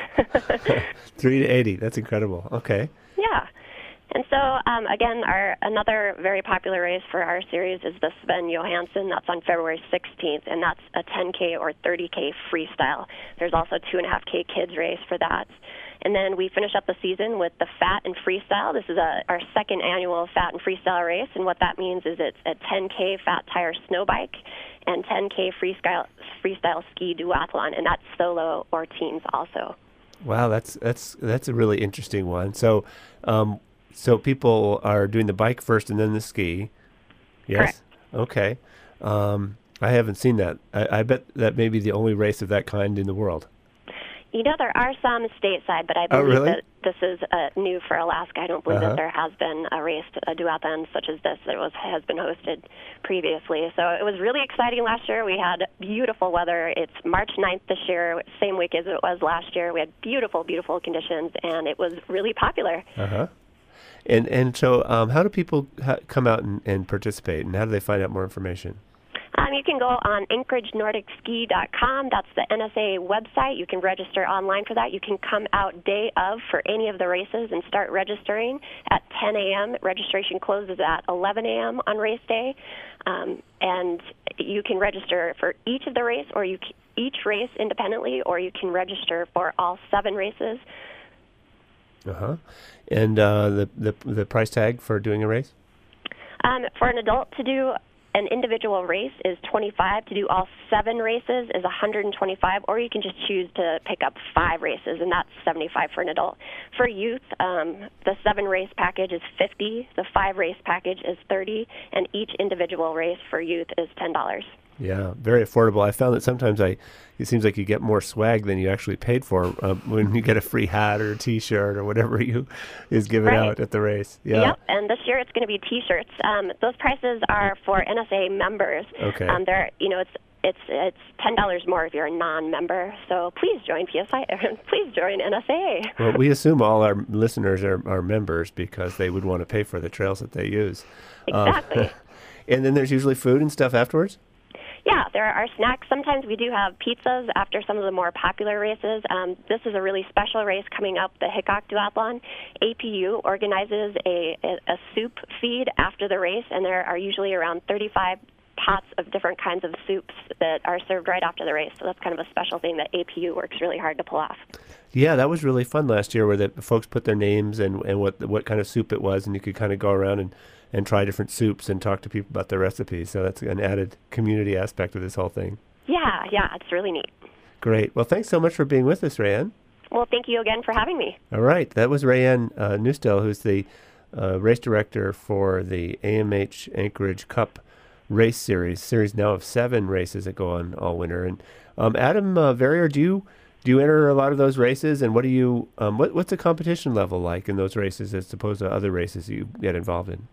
Three to eighty, that's incredible. Okay. Yeah. And so, um, again, our another very popular race for our series is the Sven Johansson. That's on February sixteenth, and that's a ten K or thirty K freestyle. There's also a two point five K kids race for that. And then we finish up the season with the Fat and Freestyle. This is a, our second annual Fat and Freestyle race, and what that means is it's a ten K fat tire snow bike and ten K freestyle, freestyle ski duathlon, and that's solo or teams also. Wow, that's that's that's a really interesting one. So, um, So people are doing the bike first and then the ski. Yes? Correct. Okay. Um, I haven't seen that. I, I bet that may be the only race of that kind in the world. You know, there are some stateside, but I Oh, believe really? that this is uh, new for Alaska. I don't believe Uh-huh. that there has been a race, a duathlon such as this that was has been hosted previously. So it was really exciting last year. We had beautiful weather. It's March ninth this year, same week as it was last year. We had beautiful, beautiful conditions, and it was really popular. Uh-huh. And and so um, how do people ha- come out and, and participate, and how do they find out more information? Um, you can go on Anchorage Nordic Ski dot com. That's the N S A website. You can register online for that. You can come out day of for any of the races and start registering at ten a.m. Registration closes at eleven a.m. on race day. Um, and you can register for each of the race or you c- each race independently, or you can register for all seven races. Uh-huh. And uh, the, the the price tag for doing a race? Um, for an adult to do an individual race is twenty-five dollars. To do all seven races is one hundred twenty-five dollars, or you can just choose to pick up five races, and that's seventy-five dollars for an adult. For youth, um, the seven-race package is fifty dollars, the five-race package is thirty dollars, and each individual race for youth is ten dollars. Yeah, very affordable. I found that sometimes I, it seems like you get more swag than you actually paid for uh, when you get a free hat or a T-shirt or whatever you is given Right. out at the race. Yeah. Yep, and this year it's going to be T-shirts. Um, those prices are for N S A members. Okay. Um, they're, you know, it's it's it's ten dollars more if you're a non-member. So please join P S I. Please join N S A. Well, we assume all our listeners are, are members because they would want to pay for the trails that they use. Exactly. Um, And then there's usually food and stuff afterwards? Yeah, there are snacks. Sometimes we do have pizzas after some of the more popular races. Um, this is a really special race coming up, the Hickok Duathlon. A P U organizes a, a, a soup feed after the race, and there are usually around thirty-five pots of different kinds of soups that are served right after the race. So that's kind of a special thing that A P U works really hard to pull off. Yeah, that was really fun last year where the folks put their names and, and what what kind of soup it was, and you could kind of go around and, and try different soups and talk to people about their recipes. So that's an added community aspect of this whole thing. Yeah, yeah, it's really neat. Great. Well, thanks so much for being with us, Rayanne. Well, thank you again for having me. All right. That was Rayanne uh, Newstell, who's the uh, race director for the A M H Anchorage Cup race series, series now of seven races that go on all winter. And um, Adam uh, Verrier, do you do you enter a lot of those races? And what do you um, what what's the competition level like in those races as opposed to other races you get involved in?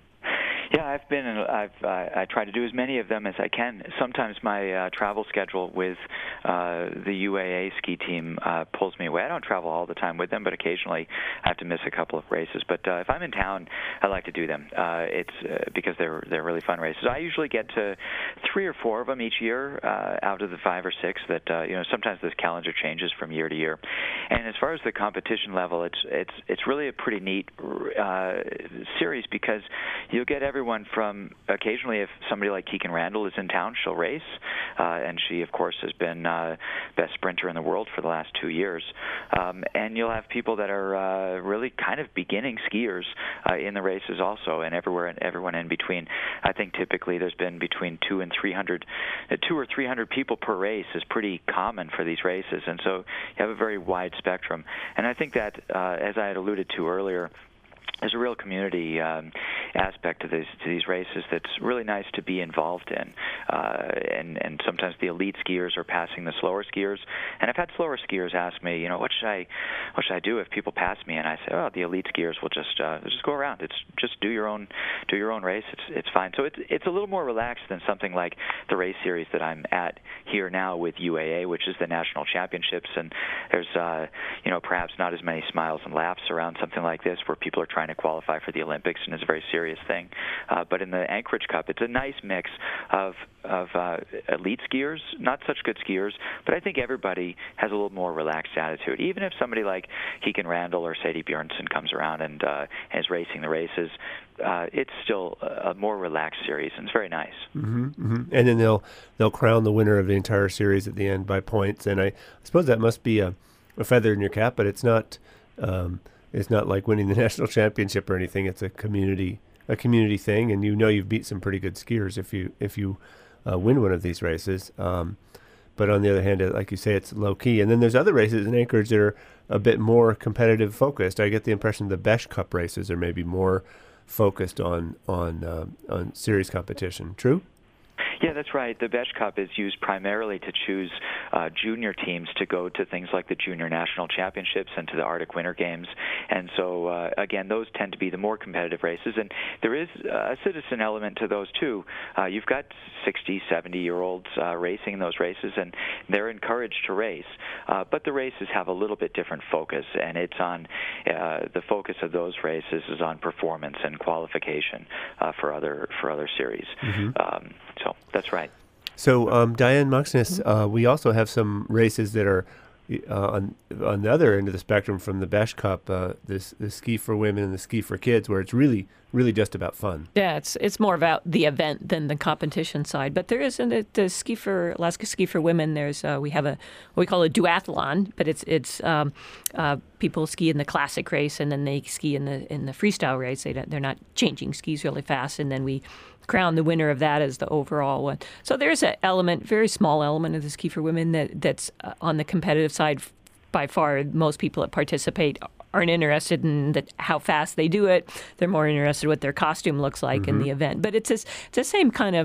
Yeah, I've been. In, I've. Uh, I try to do as many of them as I can. Sometimes my uh, travel schedule with uh, the U A A ski team uh, pulls me away. I don't travel all the time with them, but occasionally I have to miss a couple of races. But uh, if I'm in town, I like to do them. Uh, it's uh, because they're they're really fun races. I usually get to three or four of them each year uh, out of the five or six. That uh, you know, sometimes this calendar changes from year to year. And as far as the competition level, it's it's it's really a pretty neat uh, series because you'll get everyone from occasionally if somebody like Keegan Randall is in town, she'll race, uh, and she of course has been uh, best sprinter in the world for the last two years. Um, and you'll have people that are uh, really kind of beginning skiers uh, in the races also, and everywhere and everyone in between. I think typically there's been between two and three hundred, uh, two or three hundred people per race is pretty common for these races, and so you have a very wide spectrum. And I think that, uh, as I had alluded to earlier, there's a real community um, aspect to these to these races that's really nice to be involved in, uh, and and sometimes the elite skiers are passing the slower skiers, and I've had slower skiers ask me, you know, what should I what should I do if people pass me? And I say, oh, the elite skiers will just uh, just go around. It's just do your own do your own race. It's it's fine. So it's it's a little more relaxed than something like the race series that I'm at here now with U A A, which is the national championships, and there's uh, you know perhaps not as many smiles and laughs around something like this where people are trying to qualify for the Olympics, and it's a very serious thing. Uh, but in the Anchorage Cup, it's a nice mix of of uh, elite skiers, not such good skiers, but I think everybody has a little more relaxed attitude. Even if somebody like Keegan Randall or Sadie Bjornsson comes around and, uh, and is racing the races, uh, it's still a more relaxed series, and it's very nice. Mm-hmm, mm-hmm. And then they'll they'll crown the winner of the entire series at the end by points, and I suppose that must be a, a feather in your cap, but it's not. Um, It's not like winning the national championship or anything. It's a community a community thing, and you know you've beat some pretty good skiers if you if you uh, win one of these races. Um, but on the other hand, like you say, it's low key. And then there's other races in Anchorage that are a bit more competitive focused. I get the impression the Besh Cup races are maybe more focused on on uh, on series competition. True? Yeah, that's right. The Besh Cup is used primarily to choose uh, junior teams to go to things like the Junior National Championships and to the Arctic Winter Games. And so, uh, again, those tend to be the more competitive races. And there is a citizen element to those, too. Uh, you've got sixty, seventy-year-olds uh, racing in those races, and they're encouraged to race. Uh, but the races have a little bit different focus, and it's on uh, the focus of those races is on performance and qualification uh, for other for other series. Mm-hmm. Um, so that's right. So, um, Diane Moxness, uh, we also have some races that are uh, on on the other end of the spectrum from the Besh Cup, uh, this the Ski for Women and the Ski for Kids, where it's really, really just about fun. Yeah, it's it's more about the event than the competition side. But there is in the, the Ski for Alaska Ski for Women. There's uh, we have a what we call a duathlon, but it's it's um, uh, people ski in the classic race and then they ski in the in the freestyle race. They don't, they're not changing skis really fast, and then we crown the winner of that as the overall one. So there's an element, very small element of the Ski for Women that that's uh, on the competitive side. By far, most people that participate aren't interested in the, how fast they do it. They're more interested in what their costume looks like mm-hmm. in the event. But it's, a, it's the same kind of um,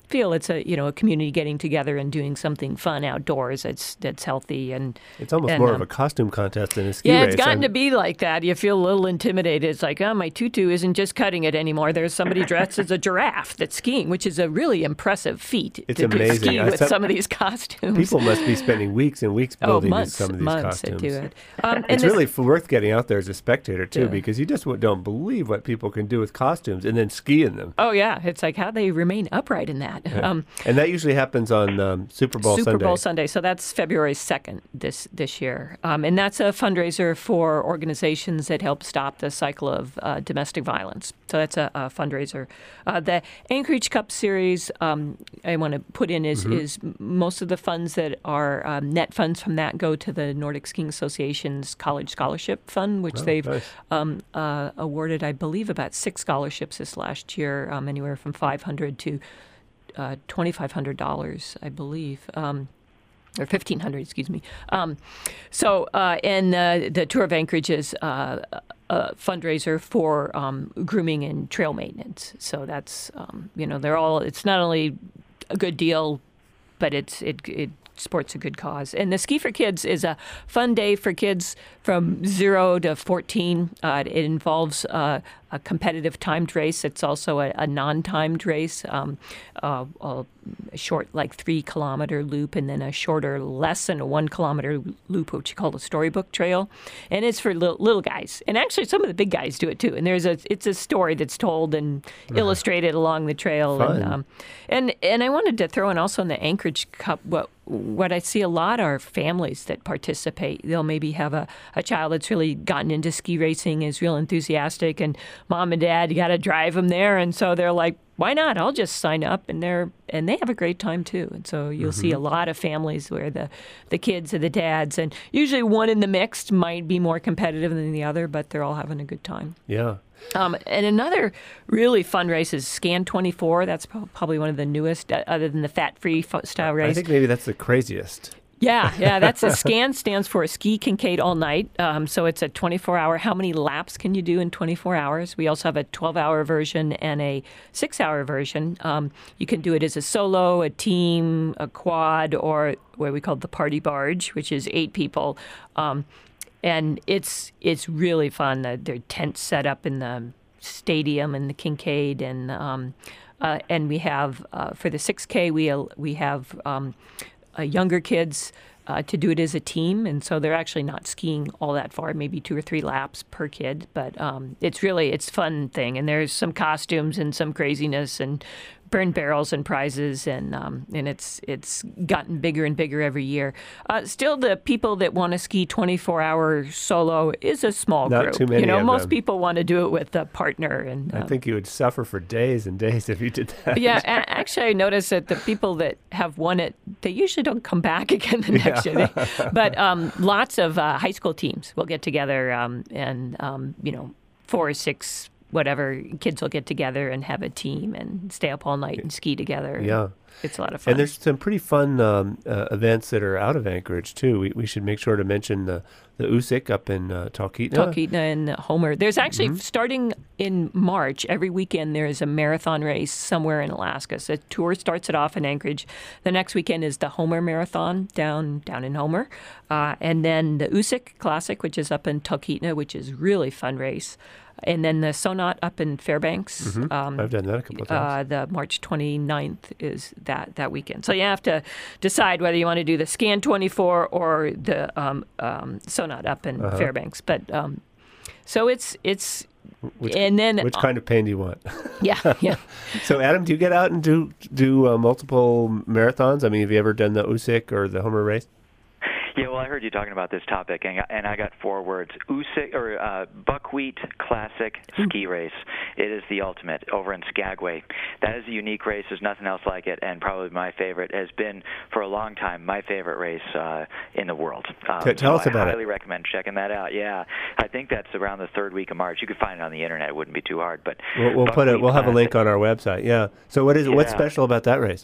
feel it's a you know a community getting together and doing something fun outdoors that's that's healthy and it's almost and, more um, of a costume contest than a ski yeah, race. it's gotten I'm- to be like that. You feel a little intimidated. It's like, oh, my tutu isn't just cutting it anymore. There's somebody dressed as a giraffe that's skiing, which is a really impressive feat. It's to be amazing. ski I with saw- some of these costumes. People must be spending weeks and weeks oh, building months, these, some of these months costumes. to do it. Um, and It's this- really f- worth getting out there as a spectator too, Yeah. because you just w- don't believe what people can do with costumes and then ski in them. Oh yeah, it's like how they remain upright in that. Um, And that usually happens on um, Super Bowl Super Sunday. Bowl Sunday. So that's February second this this year, um, and that's a fundraiser for organizations that help stop the cycle of uh, domestic violence. So that's a, a fundraiser. Uh, the Anchorage Cup Series, um, I want to put in is Mm-hmm. is most of the funds that are um, net funds from that go to the Nordic Skiing Association's College Scholarship Fund, which Oh, they've nice. um, uh, awarded, I believe, about six scholarships this last year, um, anywhere from five hundred to uh, twenty-five hundred dollars, I believe. Um, or fifteen hundred, excuse me. Um, so, uh, and uh, the Tour of Anchorage is uh, a fundraiser for um, grooming and trail maintenance. So that's, um, you know, they're all, it's not only a good deal, but it's it, it sports a good cause. And the Ski for Kids is a fun day for kids from zero to fourteen. Uh, it involves uh, a competitive timed race. It's also a, a non-timed race, um, uh, a short, like three kilometer loop, and then a shorter, less than a one kilometer loop, which you call the Storybook Trail. And it's for little, little guys. And actually, some of the big guys do it too. And there's a, it's a story that's told and illustrated along the trail. Fun. And, um, and and I wanted to throw in also in the Anchorage Cup what what I see a lot are families that participate. They'll maybe have a, a child that's really gotten into ski racing, is real enthusiastic, and mom and dad, you got to drive them there. And so they're like, why not? I'll just sign up, and they're and they have a great time too. And so you'll see a lot of families where the the kids and the dads, and usually one in the mixed might be more competitive than the other, but they're all having a good time. Yeah. Um, and another really fun race is Scan twenty-four. That's pro- probably one of the newest, uh, other than the fat-free fo- style race. I think maybe that's the craziest. Yeah, yeah, that's a SCAN stands for Ski Kincaid All Night. Um, so it's a twenty-four hour. How many laps can you do in twenty-four hours? We also have a twelve hour version and a six hour version. Um, you can do it as a solo, a team, a quad, or what we call the party barge, which is eight people. Um, and it's it's really fun. The, there are tents set up in the stadium in the Kincaid, and um, uh, and we have uh, for the six K we uh, we have. Um, Uh, younger kids uh, to do it as a team, and so they're actually not skiing all that far, maybe two or three laps per kid. But um, it's really it's a fun thing, and there's some costumes and some craziness and burn barrels and prizes, and um, and it's it's gotten bigger and bigger every year. Uh, still, the people that want to ski twenty-four hour solo is a small Not group. too many you know, of most them. people want to do it with a partner, and I um, think you would suffer for days and days if you did that. yeah, a- actually, I noticed that the people that have won it, they usually don't come back again the next year. They, but um, lots of uh, high school teams will get together, um, and um, you know, four or six, whatever, kids will get together and have a team and stay up all night and ski together. Yeah. It's a lot of fun. And there's some pretty fun um, uh, events that are out of Anchorage, too. We, we should make sure to mention the, the U S I C up in uh, Talkeetna. Talkeetna and Homer. There's actually, starting in March, every weekend there is a marathon race somewhere in Alaska. So the tour starts it off in Anchorage. The next weekend is the Homer Marathon down down in Homer. Uh, and then the U S I C Classic, which is up in Talkeetna, which is really fun race. And then the Sonat up in Fairbanks. Mhm. Um, I've done that a couple of times. Uh, the March twenty-ninth is that, that weekend. So you have to decide whether you want to do the Scan twenty-four or the um, um, Sonat up in Uh-huh. Fairbanks. But um, so it's it's Which, and then which kind of pain do you want? yeah yeah. So, Adam, do you get out and do do uh, multiple marathons? I mean, have you ever done the U S I C or the Homer race? Yeah, well, I heard you talking about this topic, and, and I got four words: U S I C, or uh, Buckwheat Classic Ski Race. It is the ultimate over in Skagway. That is a unique race. There's nothing else like it, and probably my favorite. Has been for a long time my favorite race uh, in the world. Um, T- tell so us about I it. highly recommend checking that out. Yeah, I think that's around the third week of March. You could find it on the internet. It wouldn't be too hard. But We'll, we'll put it. Buckwheat We'll have a link Classic. on our website. Yeah. So, what is it? What's Yeah. special about that race?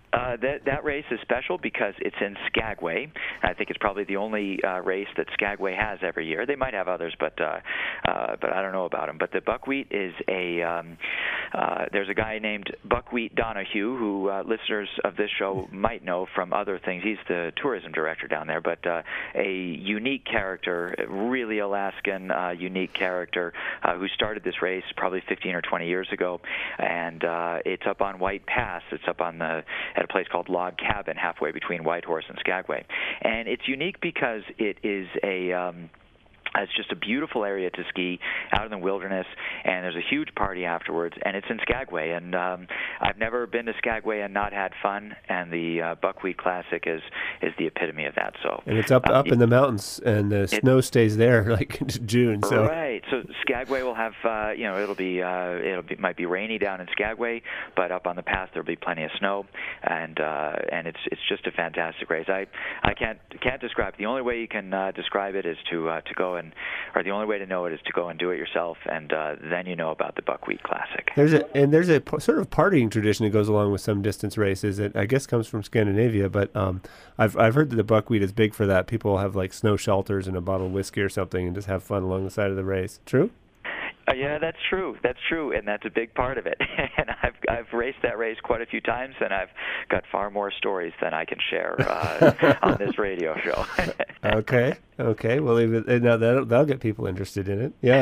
Uh, that that race is special because it's in Skagway. I think it's probably the only uh, race that Skagway has every year. They might have others, but uh, uh, but I don't know about them. But the Buckwheat is a um, uh, there's a guy named Buckwheat Donahue who uh, listeners of this show might know from other things. He's the tourism director down there, but uh, a unique character, really Alaskan uh, unique character uh, who started this race probably fifteen or twenty years ago, and uh, it's up on White Pass. It's up on the at a place called Log Cabin, halfway between Whitehorse and Skagway. And it's unique because it is a um, it's just a beautiful area to ski out in the wilderness, and there's a huge party afterwards, and it's in Skagway. And um, I've never been to Skagway and not had fun, and the uh, Buckwheat Classic is is the epitome of that. So and it's up uh, up it, in the mountains, and the it, snow stays there like into June. So right, so Skagway will have uh, you know it'll be uh, it'll be might be rainy down in Skagway, but up on the pass there'll be plenty of snow, and uh, and it's it's just a fantastic race. I I can't can't describe it. The only way you can uh, describe it is to uh, to go and or the only way to know it is to go and do it yourself, and uh, then you know about the Buckwheat Classic. There's a and there's a p- sort of partying tradition that goes along with some distance races that I guess comes from Scandinavia, but um, I've I've heard that the Buckwheat is big for that. People have like snow shelters and a bottle of whiskey or something and just have fun along the side of the race. True? Uh, yeah, that's true. That's true, and that's a big part of it. And I've I've raced that race quite a few times, and I've got far more stories than I can share uh, on this radio show. okay, okay. Well, even, now that'll that'll get people interested in it. Yeah.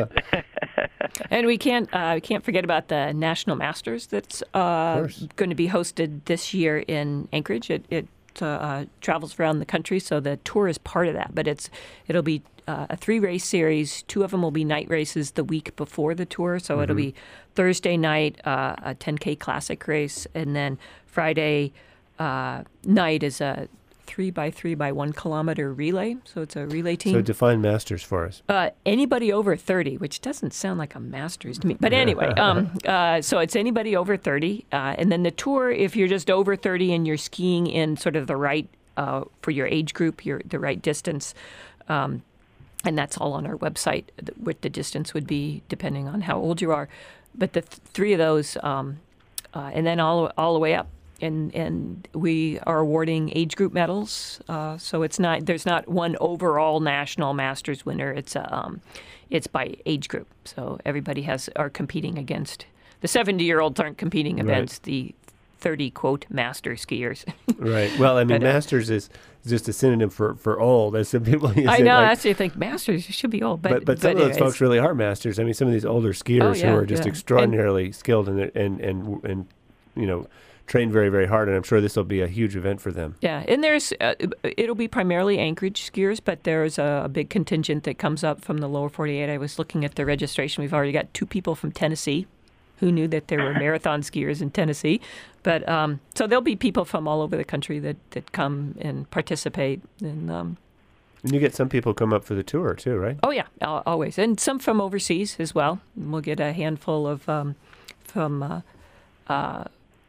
And we can't uh, we can't forget about the National Masters that's uh, going to be hosted this year in Anchorage. It it uh, travels around the country, so the tour is part of that. But it's it'll be uh, a three race series. Two of them will be night races the week before the tour, so mm-hmm. it'll be Thursday night uh, a ten K classic race, and then Friday uh, night is a three by three by one kilometer relay. So it's a relay team. So define masters for us. Uh, anybody over thirty, which doesn't sound like a masters to me. But anyway, um, uh, so it's anybody over thirty. Uh, and then the tour, if you're just over thirty and you're skiing in sort of the right, uh, for your age group, your the right distance, um, and that's all on our website, what the distance would be depending on how old you are. But the th- three of those, um, uh, and then all all the way up. And and we are awarding age group medals, uh, so it's not there's not one overall national masters winner. It's a, um, it's by age group. So everybody has are competing against the seventy year olds aren't competing against right. the thirty quote master skiers. Right. Well, I mean, but, uh, masters is just a synonym for, for old. As some people, you I say, know. like, That's you think masters should be old, but but, but some but of those folks really are masters. I mean, some of these older skiers oh, yeah, who are just yeah. extraordinarily and, skilled and and and and you know. train very, very hard, and I'm sure this will be a huge event for them. Yeah, and there's uh, it'll be primarily Anchorage skiers, but there's a, a big contingent that comes up from the lower forty-eight. I was looking at the registration. We've already got two people from Tennessee. Who knew that there were marathon skiers in Tennessee? But um, so there'll be people from all over the country that, that come and participate. And, um, and you get some people come up for the tour, too, right? Oh, yeah, always. And some from overseas as well. And we'll get a handful of um, from... Uh, uh,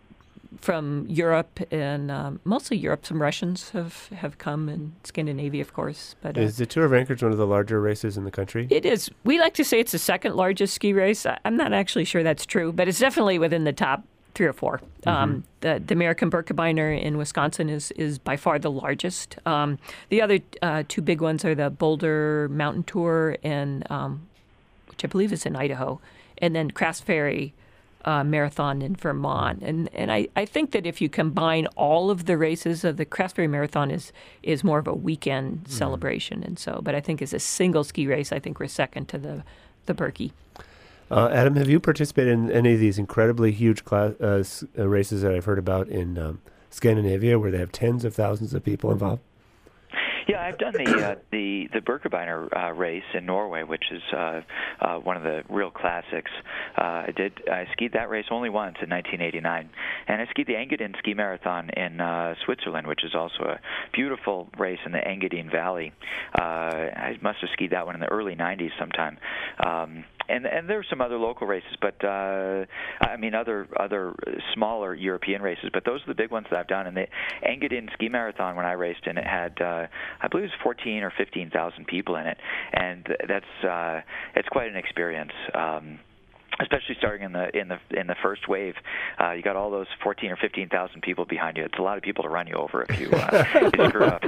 from Europe and um, mostly Europe. Some Russians have, have come, and Scandinavia, of course. But uh, is the Tour of Anchorage one of the larger races in the country? It is. We like to say it's the second largest ski race. I'm not actually sure that's true, but it's definitely within the top three or four. Mm-hmm. Um, the, the American Birkebeiner in Wisconsin is, is by far the largest. Um, the other uh, two big ones are the Boulder Mountain Tour, and um, which I believe is in Idaho, and then Crafts Ferry Uh, marathon in Vermont. And and I, I think that if you combine all of the races of the Crafts Ferry Marathon is is more of a weekend mm. celebration. And so, but I think as a single ski race, I think we're second to the, the Birkie. Uh, Adam, have you participated in any of these incredibly huge class, uh, s- uh, races that I've heard about in um, Scandinavia where they have tens of thousands of people involved? Yeah, I've done the uh, the the Birkebeiner uh, race in Norway, which is uh, uh, one of the real classics. Uh, I did I skied that race only once in nineteen eighty-nine, and I skied the Engadin Ski Marathon in uh, Switzerland, which is also a beautiful race in the Engadin Valley. Uh, I must have skied that one in the early nineties sometime. Um, And and there are some other local races, but uh, I mean other other smaller European races. But those are the big ones that I've done. And the Engadin Ski Marathon, when I raced in, it had uh, I believe it was fourteen or fifteen thousand people in it, and that's uh, it's quite an experience. Um, especially starting in the in the in the first wave, uh, you got all those fourteen or fifteen thousand people behind you. It's a lot of people to run you over if you, uh, if you screw up.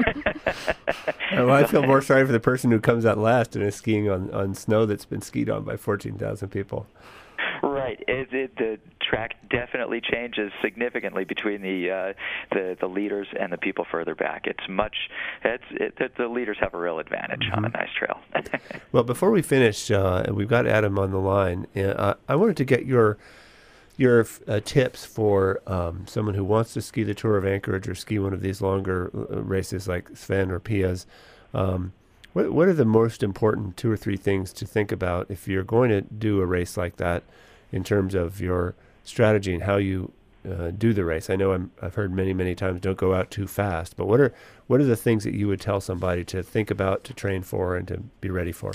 Well, I feel more sorry for the person who comes out last and is skiing on, on snow that's been skied on by fourteen thousand people. Right. It, it, the track definitely changes significantly between the uh, the the leaders and the people further back. It's much. It's it, the, the leaders have a real advantage mm-hmm. on a nice trail. Well, before we finish, uh, we've got Adam on the line. Uh, I wanted to get your your uh, tips for um, someone who wants to ski the Tour of Anchorage or ski one of these longer uh, races like Sven or Pia's. Um, what what are the most important two or three things to think about if you're going to do a race like that, in terms of your strategy and how you uh, do the race? I know I'm, I've heard many, many times, don't go out too fast, but what are what are the things that you would tell somebody to think about, to train for, and to be ready for?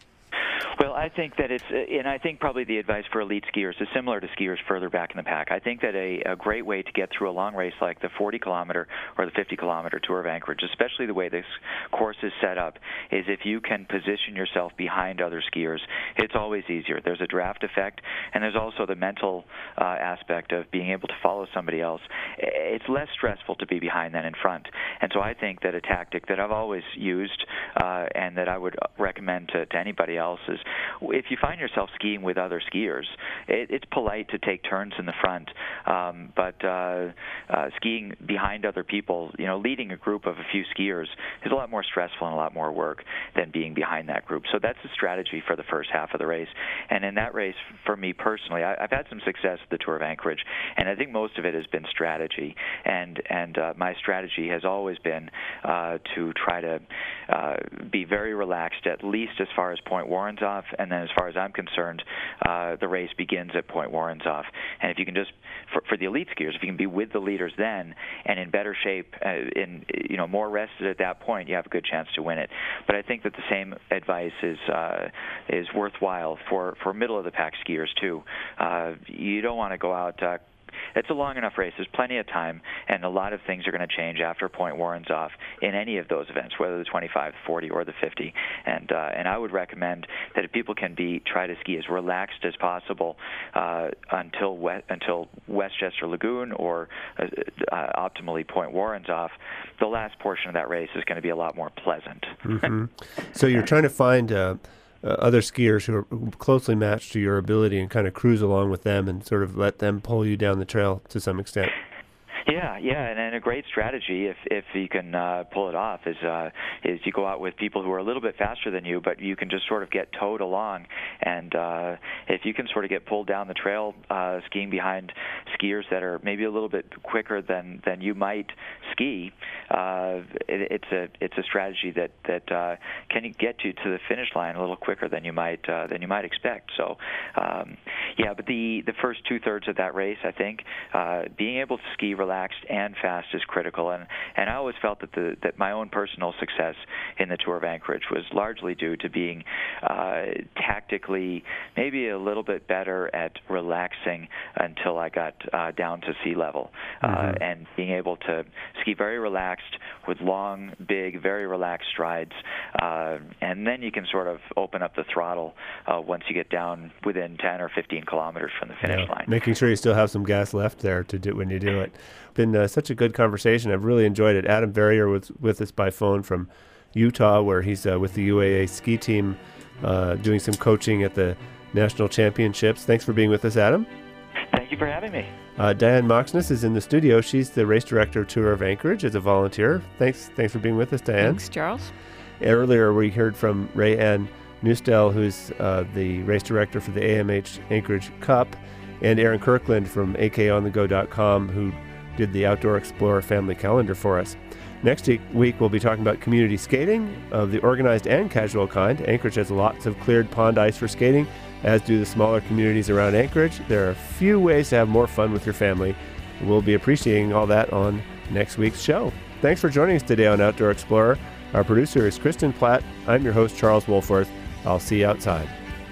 Well, I think that it's, and I think probably the advice for elite skiers is similar to skiers further back in the pack. I think that a, a great way to get through a long race like the forty kilometer or the fifty kilometer Tour of Anchorage, especially the way this course is set up, is if you can position yourself behind other skiers, it's always easier. There's a draft effect, and there's also the mental uh, aspect of being able to follow somebody else. It's less stressful to be behind than in front. And so I think that a tactic that I've always used uh, and that I would recommend to, to anybody else is, if you find yourself skiing with other skiers, it, it's polite to take turns in the front, um, but uh, uh, skiing behind other people, you know, leading a group of a few skiers is a lot more stressful and a lot more work than being behind that group. So that's the strategy for the first half of the race. And in that race, for me personally, I, I've had some success at the Tour of Anchorage, and I think most of it has been strategy. And and uh, my strategy has always been uh, to try to uh, be very relaxed, at least as far as Point Warrenzoff, and then as far as I'm concerned, uh, the race begins at Point Warrenzoff. And if you can just, for, for the elite skiers, if you can be with the leaders then and in better shape, uh, in you know more rested at that point, you have a good chance to win it. But I think that the same advice is uh, is worthwhile for, for middle of the pack skiers too. Uh, you don't want to go out. Uh, It's a long enough race. There's plenty of time, and a lot of things are going to change after Point Warrenzoff in any of those events, whether the twenty-five, the forty, or the fifty. And uh, and I would recommend that if people can be try to ski as relaxed as possible uh, until we- until Westchester Lagoon or uh, uh, optimally Point Warrenzoff, the last portion of that race is going to be a lot more pleasant. Mm-hmm. So you're trying to find Uh Uh, other skiers who are closely matched to your ability and kind of cruise along with them and sort of let them pull you down the trail to some extent. Yeah, yeah, and, and a great strategy, if if you can uh, pull it off, is uh, is you go out with people who are a little bit faster than you, but you can just sort of get towed along. And uh, if you can sort of get pulled down the trail, uh, skiing behind skiers that are maybe a little bit quicker than, than you might ski, uh, it, it's a it's a strategy that that uh, can get you to the finish line a little quicker than you might uh, than you might expect. So, um, yeah, but the the first two thirds of that race, I think, uh, being able to ski relaxed and fast is critical, and and I always felt that the that my own personal success in the Tour of Anchorage was largely due to being uh, tactically maybe a little bit better at relaxing until I got uh, down to sea level, mm-hmm. uh, and being able to ski very relaxed with long, big, very relaxed strides, uh, and then you can sort of open up the throttle uh, once you get down within ten or fifteen kilometers from the finish yeah. line. Making sure you still have some gas left there to do when you do it. Been uh, such a good conversation. I've really enjoyed it. Adam Verrier was with us by phone from Utah, where he's uh, with the U A A ski team uh, doing some coaching at the national championships. Thanks for being with us, Adam. Thank you for having me. Uh, Diane Moxness is in the studio. She's the race director of Tour of Anchorage as a volunteer. Thanks, thanks for being with us, Diane. Thanks, Charles. Earlier, we heard from Ray Ann Newstell, who's uh, the race director for the A M H Anchorage Cup, and Aaron Kirkland from A K on the go dot com, who did the Outdoor Explorer family calendar for us. Next week, we'll be talking about community skating of the organized and casual kind. Anchorage has lots of cleared pond ice for skating, as do the smaller communities around Anchorage. There are a few ways to have more fun with your family. We'll be appreciating all that on next week's show. Thanks for joining us today on Outdoor Explorer. Our producer is Kristen Platt. I'm your host, Charles Wolforth. I'll see you outside.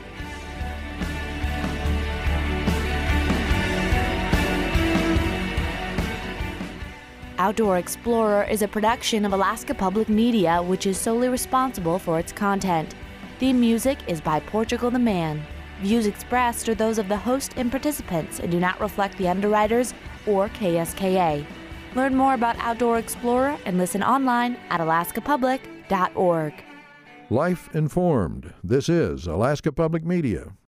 Outdoor Explorer is a production of Alaska Public Media, which is solely responsible for its content. Theme music is by Portugal the Man. Views expressed are those of the host and participants and do not reflect the underwriters or K S K A. Learn more about Outdoor Explorer and listen online at alaska public dot org. Life informed. This is Alaska Public Media.